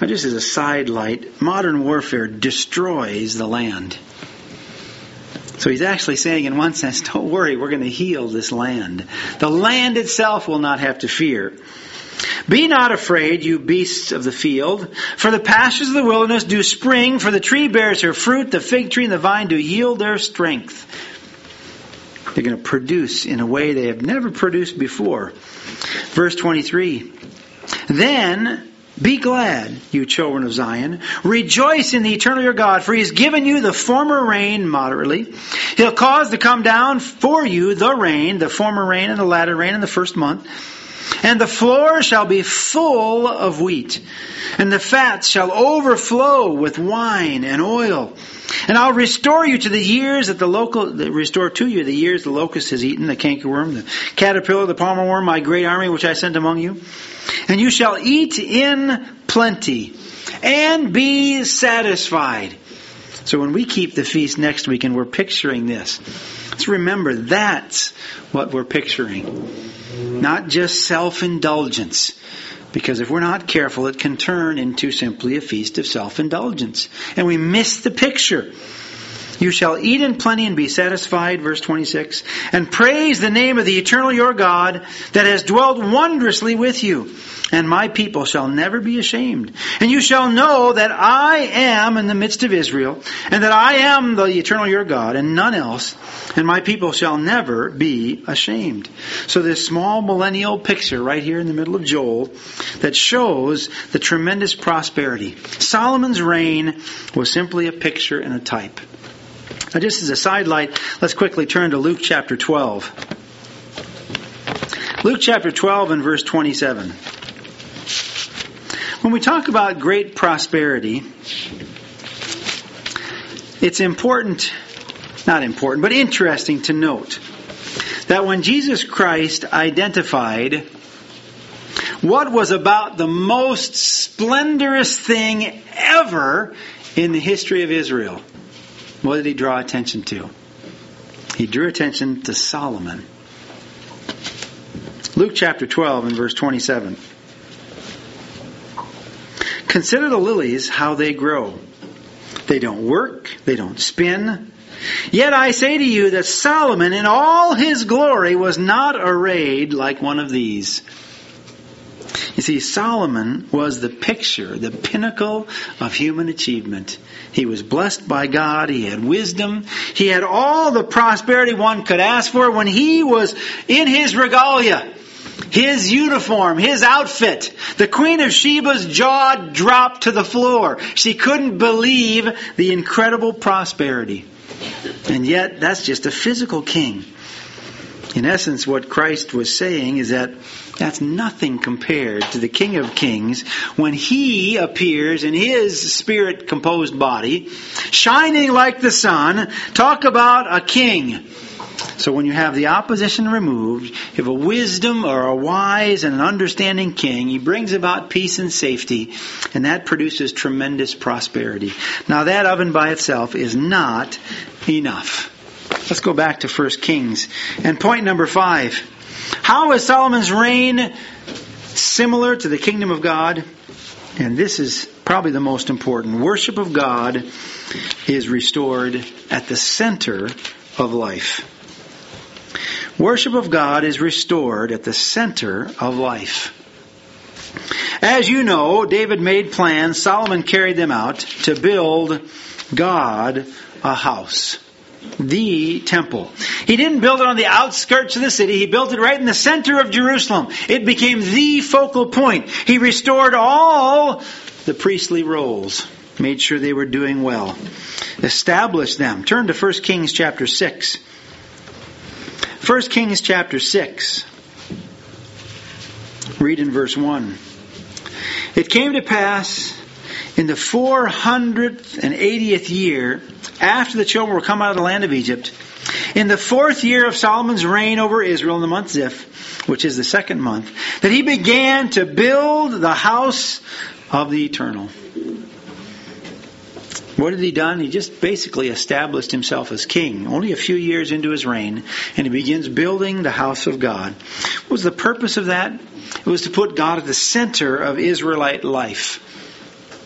A: Now, just as a side light, modern warfare destroys the land. So he's actually saying, in one sense, don't worry, we're going to heal this land. The land itself will not have to fear. Be not afraid, you beasts of the field, for the pastures of the wilderness do spring, for the tree bears her fruit, the fig tree and the vine do yield their strength. They're going to produce in a way they have never produced before. Verse twenty-three, then be glad, you children of Zion. Rejoice in the eternal your God, for he has given you the former rain moderately. He'll cause to come down for you the rain, the former rain and the latter rain in the first month. And the floor shall be full of wheat, and the fats shall overflow with wine and oil. And I'll restore you to the years that the local restore to you the years the locust has eaten, the cankerworm, the caterpillar, the palmer worm, my great army which I sent among you. And you shall eat in plenty and be satisfied. So when we keep the feast next week and we're picturing this, let's remember that's what we're picturing. Not just self-indulgence. Because if we're not careful, it can turn into simply a feast of self-indulgence. And we miss the picture. You shall eat in plenty and be satisfied, verse twenty-six, and praise the name of the eternal your God that has dwelt wondrously with you. And my people shall never be ashamed. And you shall know that I am in the midst of Israel, and that I am the eternal your God, and none else. And my people shall never be ashamed. So this small millennial picture right here in the middle of Joel that shows the tremendous prosperity. Solomon's reign was simply a picture and a type. Now just as a sidelight, let's quickly turn to Luke chapter twelve. Luke chapter twelve and verse twenty-seven. When we talk about great prosperity, it's important, not important, but interesting to note that when Jesus Christ identified what was about the most splendorous thing ever in the history of Israel, what did he draw attention to? He drew attention to Solomon. Luke chapter twelve and verse twenty-seven. Consider the lilies, how they grow. They don't work, they don't spin. Yet I say to you that Solomon in all his glory was not arrayed like one of these. You see, Solomon was the picture, the pinnacle of human achievement. He was blessed by God. He had wisdom. He had all the prosperity one could ask for when he was in his regalia. His uniform, his outfit. The Queen of Sheba's jaw dropped to the floor. She couldn't believe the incredible prosperity. And yet, that's just a physical king. In essence, what Christ was saying is that that's nothing compared to the King of Kings when He appears in His Spirit-composed body, shining like the sun. Talk about a king. So when you have the opposition removed, you have a wisdom or a wise and an understanding king. He brings about peace and safety, and that produces tremendous prosperity. Now that of and by itself is not enough. Let's go back to First Kings. And point number five. How is Solomon's reign similar to the kingdom of God? And this is probably the most important. Worship of God is restored at the center of life. Worship of God is restored at the center of life. As you know, David made plans, Solomon carried them out to build God a house. The temple. He didn't build it on the outskirts of the city. He built it right in the center of Jerusalem. It became the focal point. He restored all the priestly roles. Made sure they were doing well. Established them. Turn to First Kings chapter six. First Kings chapter six. Read in verse one. It came to pass in the four hundred eightieth year, after the children were come out of the land of Egypt, in the fourth year of Solomon's reign over Israel, in the month Ziph, which is the second month, that he began to build the house of the Eternal. What had he done? He just basically established himself as king, only a few years into his reign, and he begins building the house of God. What was the purpose of that? It was to put God at the center of Israelite life.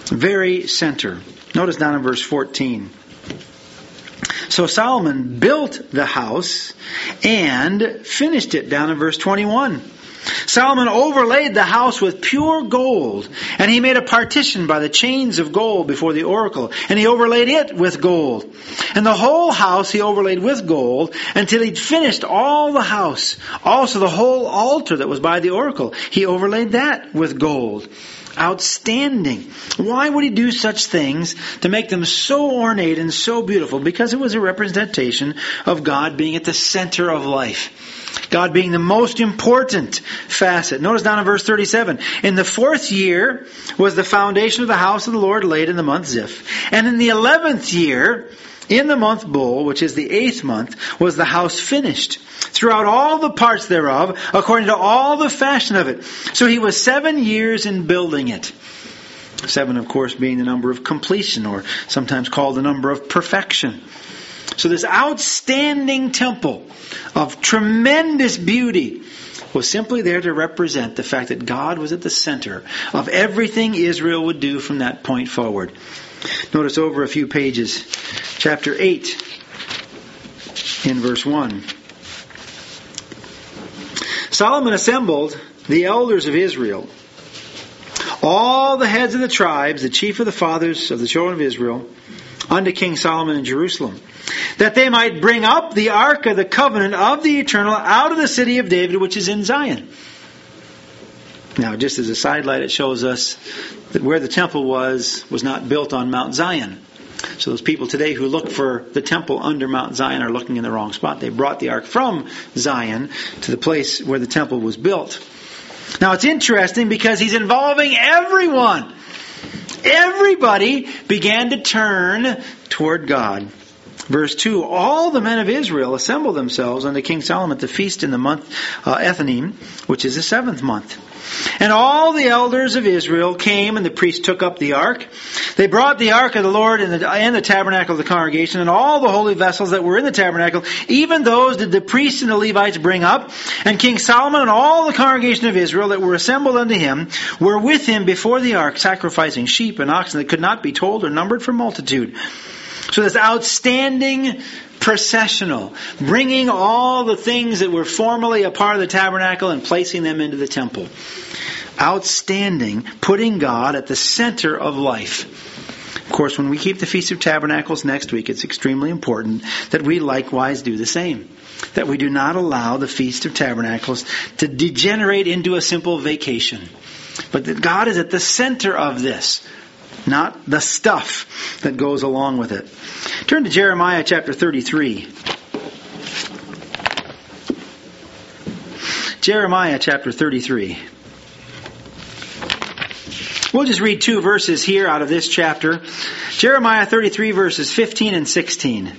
A: Very center. Notice down in verse fourteen. So Solomon built the house and finished it, down in verse twenty-one. Solomon overlaid the house with pure gold, and he made a partition by the chains of gold before the oracle, and he overlaid it with gold. And the whole house he overlaid with gold until he'd finished all the house. Also the whole altar that was by the oracle, he overlaid that with gold. Outstanding. Why would he do such things to make them so ornate and so beautiful? Because it was a representation of God being at the center of life. God being the most important facet. Notice down in verse thirty-seven. In the fourth year was the foundation of the house of the Lord laid in the month Ziph. And in the eleventh year, in the month Bul, which is the eighth month, was the house finished, throughout all the parts thereof, according to all the fashion of it. So he was seven years in building it. Seven, of course, being the number of completion, or sometimes called the number of perfection. So this outstanding temple of tremendous beauty was simply there to represent the fact that God was at the center of everything Israel would do from that point forward. Notice over a few pages, chapter eight, in verse one. Solomon assembled the elders of Israel, all the heads of the tribes, the chief of the fathers of the children of Israel, unto King Solomon in Jerusalem, that they might bring up the ark of the covenant of the eternal out of the city of David, which is in Zion. Now, just as a sidelight, it shows us that where the temple was, was not built on Mount Zion. So those people today who look for the temple under Mount Zion are looking in the wrong spot. They brought the ark from Zion to the place where the temple was built. Now, it's interesting because he's involving everyone. Everybody began to turn toward God. Verse two, all the men of Israel assembled themselves unto King Solomon at the feast in the month uh, Ethanim, which is the seventh month. And all the elders of Israel came, and the priests took up the ark. They brought the ark of the Lord in the, and the tabernacle of the congregation, and all the holy vessels that were in the tabernacle, even those did the priests and the Levites bring up. And King Solomon and all the congregation of Israel that were assembled unto him were with him before the ark, sacrificing sheep and oxen that could not be told or numbered for multitude. So this outstanding processional, bringing all the things that were formerly a part of the tabernacle and placing them into the temple. Outstanding, putting God at the center of life. Of course, when we keep the Feast of Tabernacles next week, it's extremely important that we likewise do the same. That we do not allow the Feast of Tabernacles to degenerate into a simple vacation. But that God is at the center of this. Not the stuff that goes along with it. Turn to Jeremiah chapter thirty-three. Jeremiah chapter thirty-three. We'll just read two verses here out of this chapter. Jeremiah thirty-three verses fifteen and sixteen.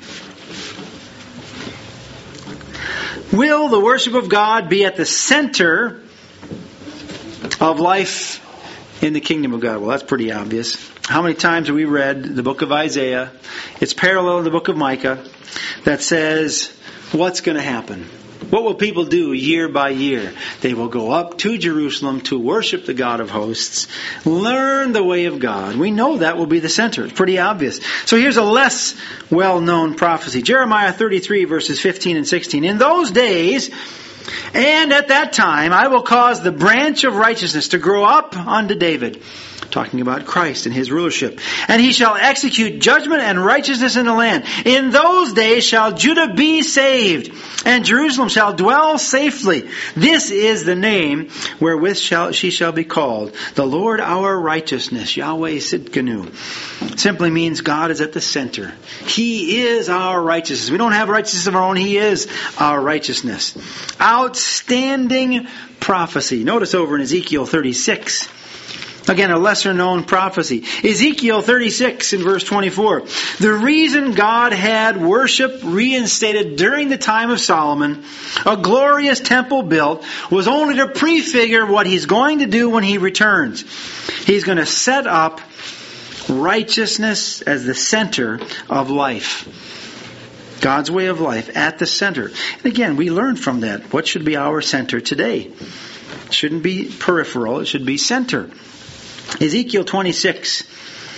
A: Will the worship of God be at the center of life in the kingdom of God? Well, that's pretty obvious. How many times have we read the book of Isaiah? It's parallel to the book of Micah that says, what's going to happen? What will people do year by year? They will go up to Jerusalem to worship the God of hosts, learn the way of God. We know that will be the center. It's pretty obvious. So here's a less well-known prophecy. Jeremiah thirty-three verses fifteen and sixteen. In those days, and at that time, I will cause the branch of righteousness to grow up unto David. Talking about Christ and His rulership. And he shall execute judgment and righteousness in the land. In those days shall Judah be saved, and Jerusalem shall dwell safely. This is the name wherewith shall she shall be called, the Lord our righteousness, Yahweh Sidkenu. Simply means God is at the center. He is our righteousness. We don't have righteousness of our own. He is our righteousness. Outstanding prophecy. Notice over in Ezekiel thirty-six. Again, a lesser known prophecy. Ezekiel thirty-six in verse twenty-four. The reason God had worship reinstated during the time of Solomon, a glorious temple built, was only to prefigure what He's going to do when He returns. He's going to set up righteousness as the center of life. God's way of life at the center. And again, we learn from that. What should be our center today? It shouldn't be peripheral. It should be center. Ezekiel twenty-six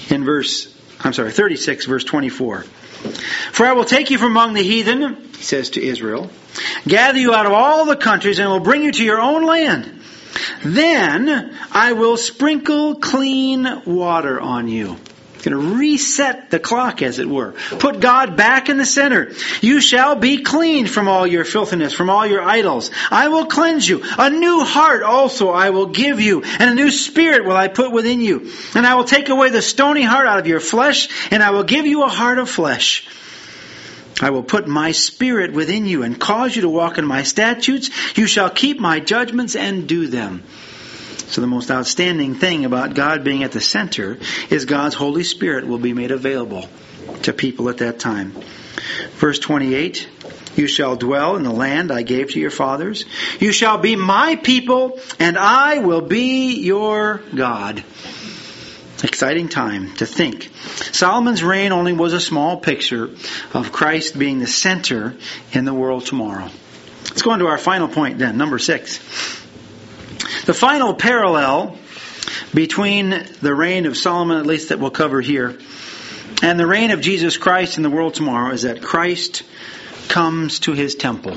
A: in verse, I'm sorry, thirty-six, verse twenty-four. For I will take you from among the heathen, he says to Israel, gather you out of all the countries, and will bring you to your own land. Then I will sprinkle clean water on you. Going to reset the clock, as it were. Put God back in the center. You shall be cleaned from all your filthiness, from all your idols. I will cleanse you. A new heart also I will give you, and a new spirit will I put within you. And I will take away the stony heart out of your flesh, and I will give you a heart of flesh. I will put my spirit within you and cause you to walk in my statutes. You shall keep my judgments and do them. So the most outstanding thing about God being at the center is God's Holy Spirit will be made available to people at that time. Verse twenty-eight, you shall dwell in the land I gave to your fathers. You shall be my people, and I will be your God. Exciting time to think. Solomon's reign only was a small picture of Christ being the center in the world tomorrow. Let's go on to our final point then, number six. The final parallel between the reign of Solomon, at least that we'll cover here, and the reign of Jesus Christ in the world tomorrow is that Christ comes to his temple.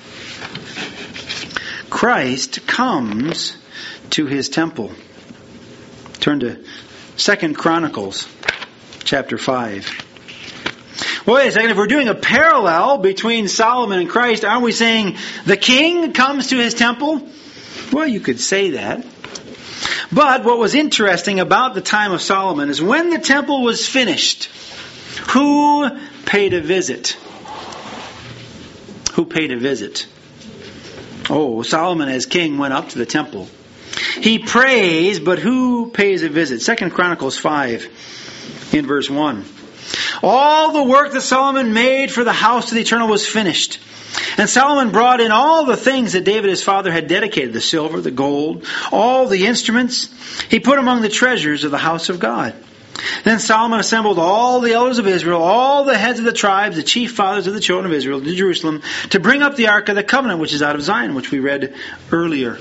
A: Christ comes to his temple. Turn to Second Chronicles chapter five. Well, wait a second. If we're doing a parallel between Solomon and Christ, aren't we saying the king comes to his temple? Well, you could say that. But what was interesting about the time of Solomon is when the temple was finished, who paid a visit? Who paid a visit? Oh, Solomon as king went up to the temple. He prays, but who pays a visit? Second Chronicles five in verse one. All the work that Solomon made for the house of the Eternal was finished. And Solomon brought in all the things that David his father had dedicated, the silver, the gold, all the instruments. He put among the treasures of the house of God. Then Solomon assembled all the elders of Israel, all the heads of the tribes, the chief fathers of the children of Israel, to Jerusalem, to bring up the ark of the covenant, which is out of Zion, which we read earlier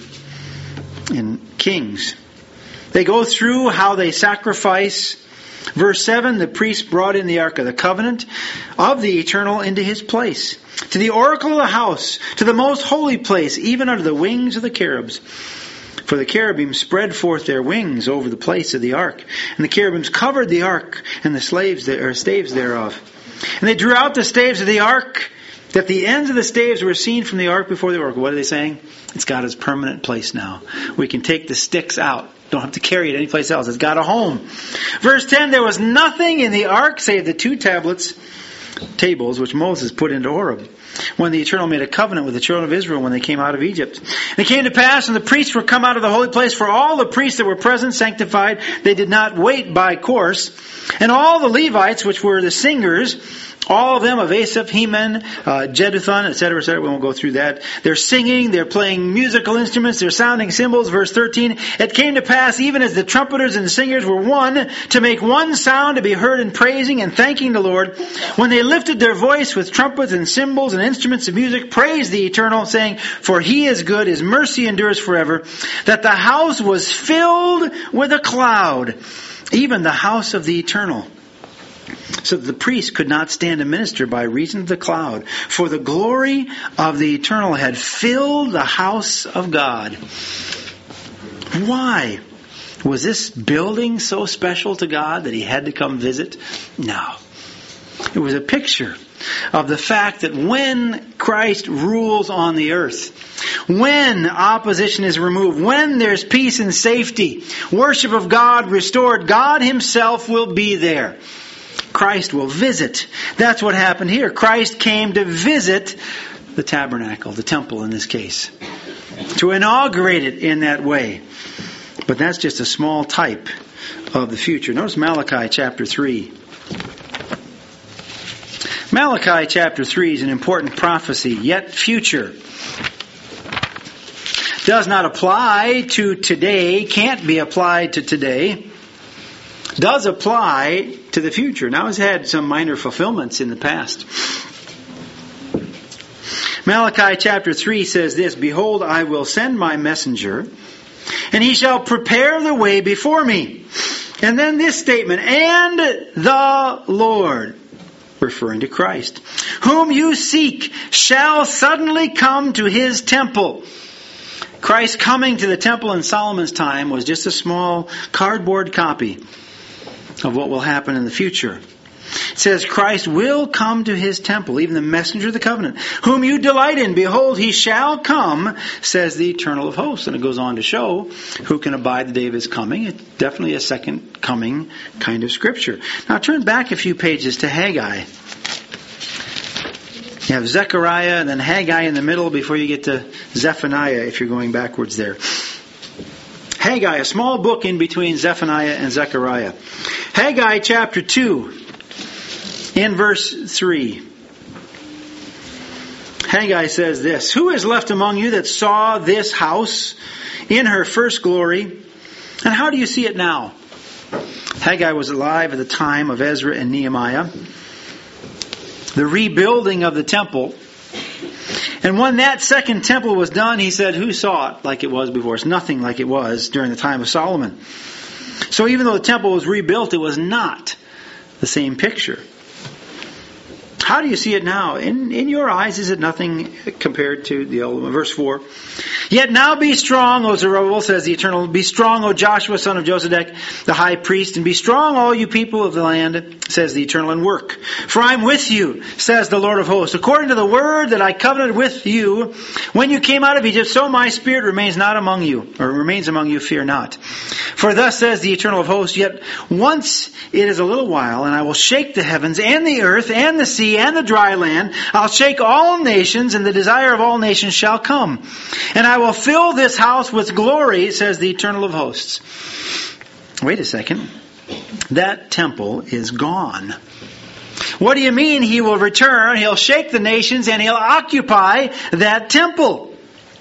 A: in Kings. They go through how they sacrifice. Verse seven, the priest brought in the ark of the covenant of the Eternal into his place, to the oracle of the house, to the most holy place, even under the wings of the cherubs. For the cherubim spread forth their wings over the place of the ark, and the cherubims covered the ark and the slaves or staves thereof. And they drew out the staves of the ark, that the ends of the staves were seen from the ark before the oracle. What are they saying? It's got its permanent place now. We can take the sticks out. Don't have to carry it anyplace else. It's got a home. Verse ten, there was nothing in the ark save the two tablets, tables, which Moses put into Horeb, when the Eternal made a covenant with the children of Israel when they came out of Egypt. And it came to pass, when the priests were come out of the holy place, for all the priests that were present sanctified, they did not wait by course. And all the Levites, which were the singers, all of them of Asaph, Heman, uh, Jeduthun, et cetera, et cetera. We won't go through that. They're singing, they're playing musical instruments, they're sounding cymbals. Verse thirteen, it came to pass, even as the trumpeters and the singers were one, to make one sound to be heard in praising and thanking the Lord, when they lifted their voice with trumpets and cymbals and instruments of music, praise the Eternal, saying, for he is good, his mercy endures forever, that the house was filled with a cloud, even the house of the Eternal, so that the priest could not stand to minister by reason of the cloud. For the glory of the Eternal had filled the house of God. Why? Was this building so special to God that he had to come visit? No. It was a picture of the fact that when Christ rules on the earth, when opposition is removed, when there's peace and safety, worship of God restored, God himself will be there. Christ will visit. That's what happened here. Christ came to visit the tabernacle, the temple in this case, to inaugurate it in that way. But that's just a small type of the future. Notice Malachi chapter three. Malachi chapter three is an important prophecy, yet future. Does not apply to today, can't be applied to today. Does apply to the future. Now it's had some minor fulfillments in the past. Malachi chapter three says this, behold, I will send my messenger, and he shall prepare the way before me. And then this statement, and the Lord, referring to Christ, whom you seek, shall suddenly come to his temple. Christ coming to the temple in Solomon's time was just a small cardboard copy of what will happen in the future. It says Christ will come to his temple, even the messenger of the covenant, whom you delight in. Behold, he shall come, says the Eternal of hosts. And it goes on to show who can abide the day of his coming. It's definitely a second coming kind of scripture. Now turn back a few pages to Haggai. You have Zechariah and then Haggai in the middle before you get to Zephaniah if you're going backwards there. Haggai, a small book in between Zephaniah and Zechariah. Haggai chapter two, in verse three. Haggai says this, who is left among you that saw this house in her first glory? And how do you see it now? Haggai was alive at the time of Ezra and Nehemiah. The rebuilding of the temple. And when that second temple was done, he said, who saw it like it was before? It's nothing like it was during the time of Solomon. So even though the temple was rebuilt, it was not the same picture. How do you see it now? In, in your eyes, is it nothing compared to the old one? Verse four. Yet now be strong, O Zerubbabel, says the Eternal. Be strong, O Joshua, son of Josedek, the high priest. And be strong, all you people of the land, says the Eternal, and work. For I am with you, says the Lord of hosts. According to the word that I covenanted with you when you came out of Egypt, so my spirit remains not among you, or remains among you, fear not. For thus says the Eternal of hosts, yet once it is a little while, and I will shake the heavens and the earth and the sea and the dry land. I'll shake all nations, and the desire of all nations shall come. And I will fill this house with glory, says the Eternal of hosts. Wait a second. That temple is gone. What do you mean he will return? He'll shake the nations and he'll occupy that temple.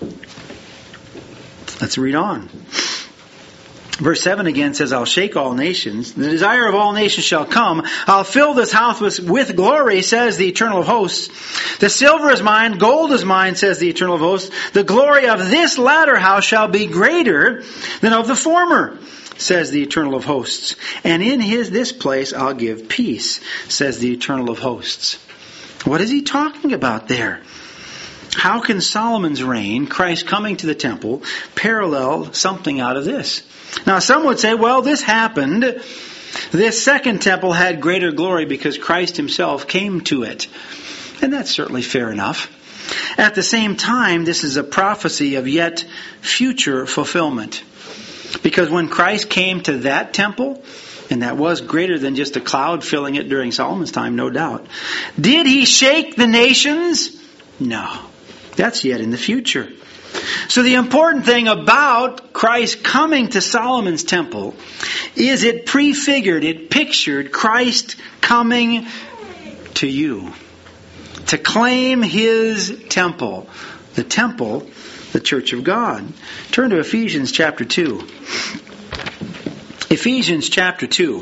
A: Let's read on. Verse seven again says, I'll shake all nations. The desire of all nations shall come. I'll fill this house with, with glory, says the Eternal of hosts. The silver is mine, gold is mine, says the Eternal of hosts. The glory of this latter house shall be greater than of the former, says the Eternal of hosts. And in his this place I'll give peace, says the Eternal of hosts. What is he talking about there? How can Solomon's reign, Christ coming to the temple, parallel something out of this? Now some would say, well, this happened. This second temple had greater glory because Christ himself came to it. And that's certainly fair enough. At the same time, this is a prophecy of yet future fulfillment. Because when Christ came to that temple, and that was greater than just a cloud filling it during Solomon's time, no doubt. Did he shake the nations? No. That's yet in the future. So the important thing about Christ coming to Solomon's temple is it prefigured, it pictured Christ coming to you to claim his temple, the temple, the church of God. Turn to Ephesians chapter two. Ephesians chapter two.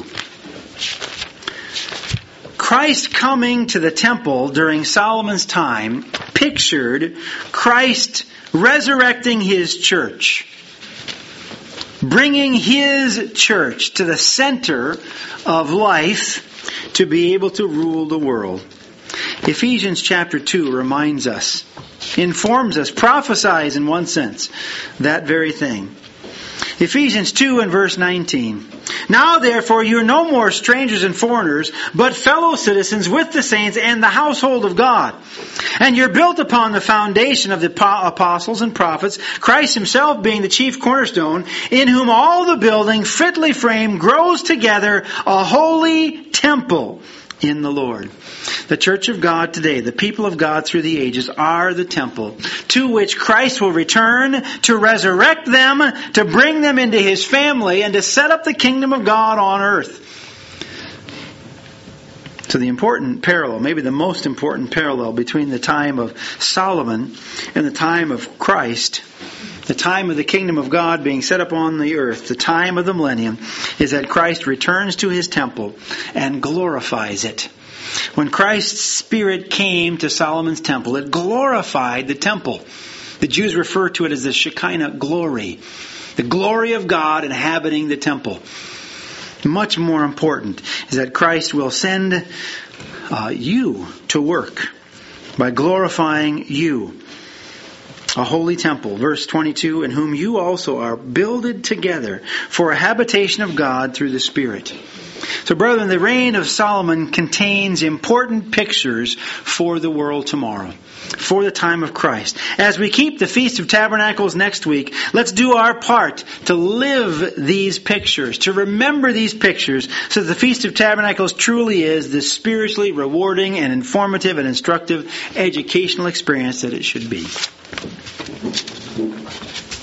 A: Christ coming to the temple during Solomon's time pictured Christ resurrecting his church, bringing his church to the center of life to be able to rule the world. Ephesians chapter two reminds us, informs us, prophesies in one sense, that very thing. Ephesians two and verse nineteen. Now therefore you are no more strangers and foreigners, but fellow citizens with the saints and the household of God. And you're built upon the foundation of the apostles and prophets, Christ himself being the chief cornerstone, in whom all the building fitly framed grows together a holy temple in the Lord. The church of God today, the people of God through the ages, are the temple to which Christ will return to resurrect them, to bring them into his family, and to set up the kingdom of God on earth. So the important parallel, maybe the most important parallel between the time of Solomon and the time of Christ, the time of the kingdom of God being set up on the earth, the time of the millennium, is that Christ returns to his temple and glorifies it. When Christ's Spirit came to Solomon's temple, it glorified the temple. The Jews refer to it as the Shekinah glory, the glory of God inhabiting the temple. Much more important is that Christ will send uh, you to work by glorifying you. A holy temple, verse twenty-two, in whom you also are builded together for a habitation of God through the Spirit. So, brethren, the reign of Solomon contains important pictures for the world tomorrow, for the time of Christ. As we keep the Feast of Tabernacles next week, let's do our part to live these pictures, to remember these pictures, so that the Feast of Tabernacles truly is the spiritually rewarding and informative and instructive educational experience that it should be.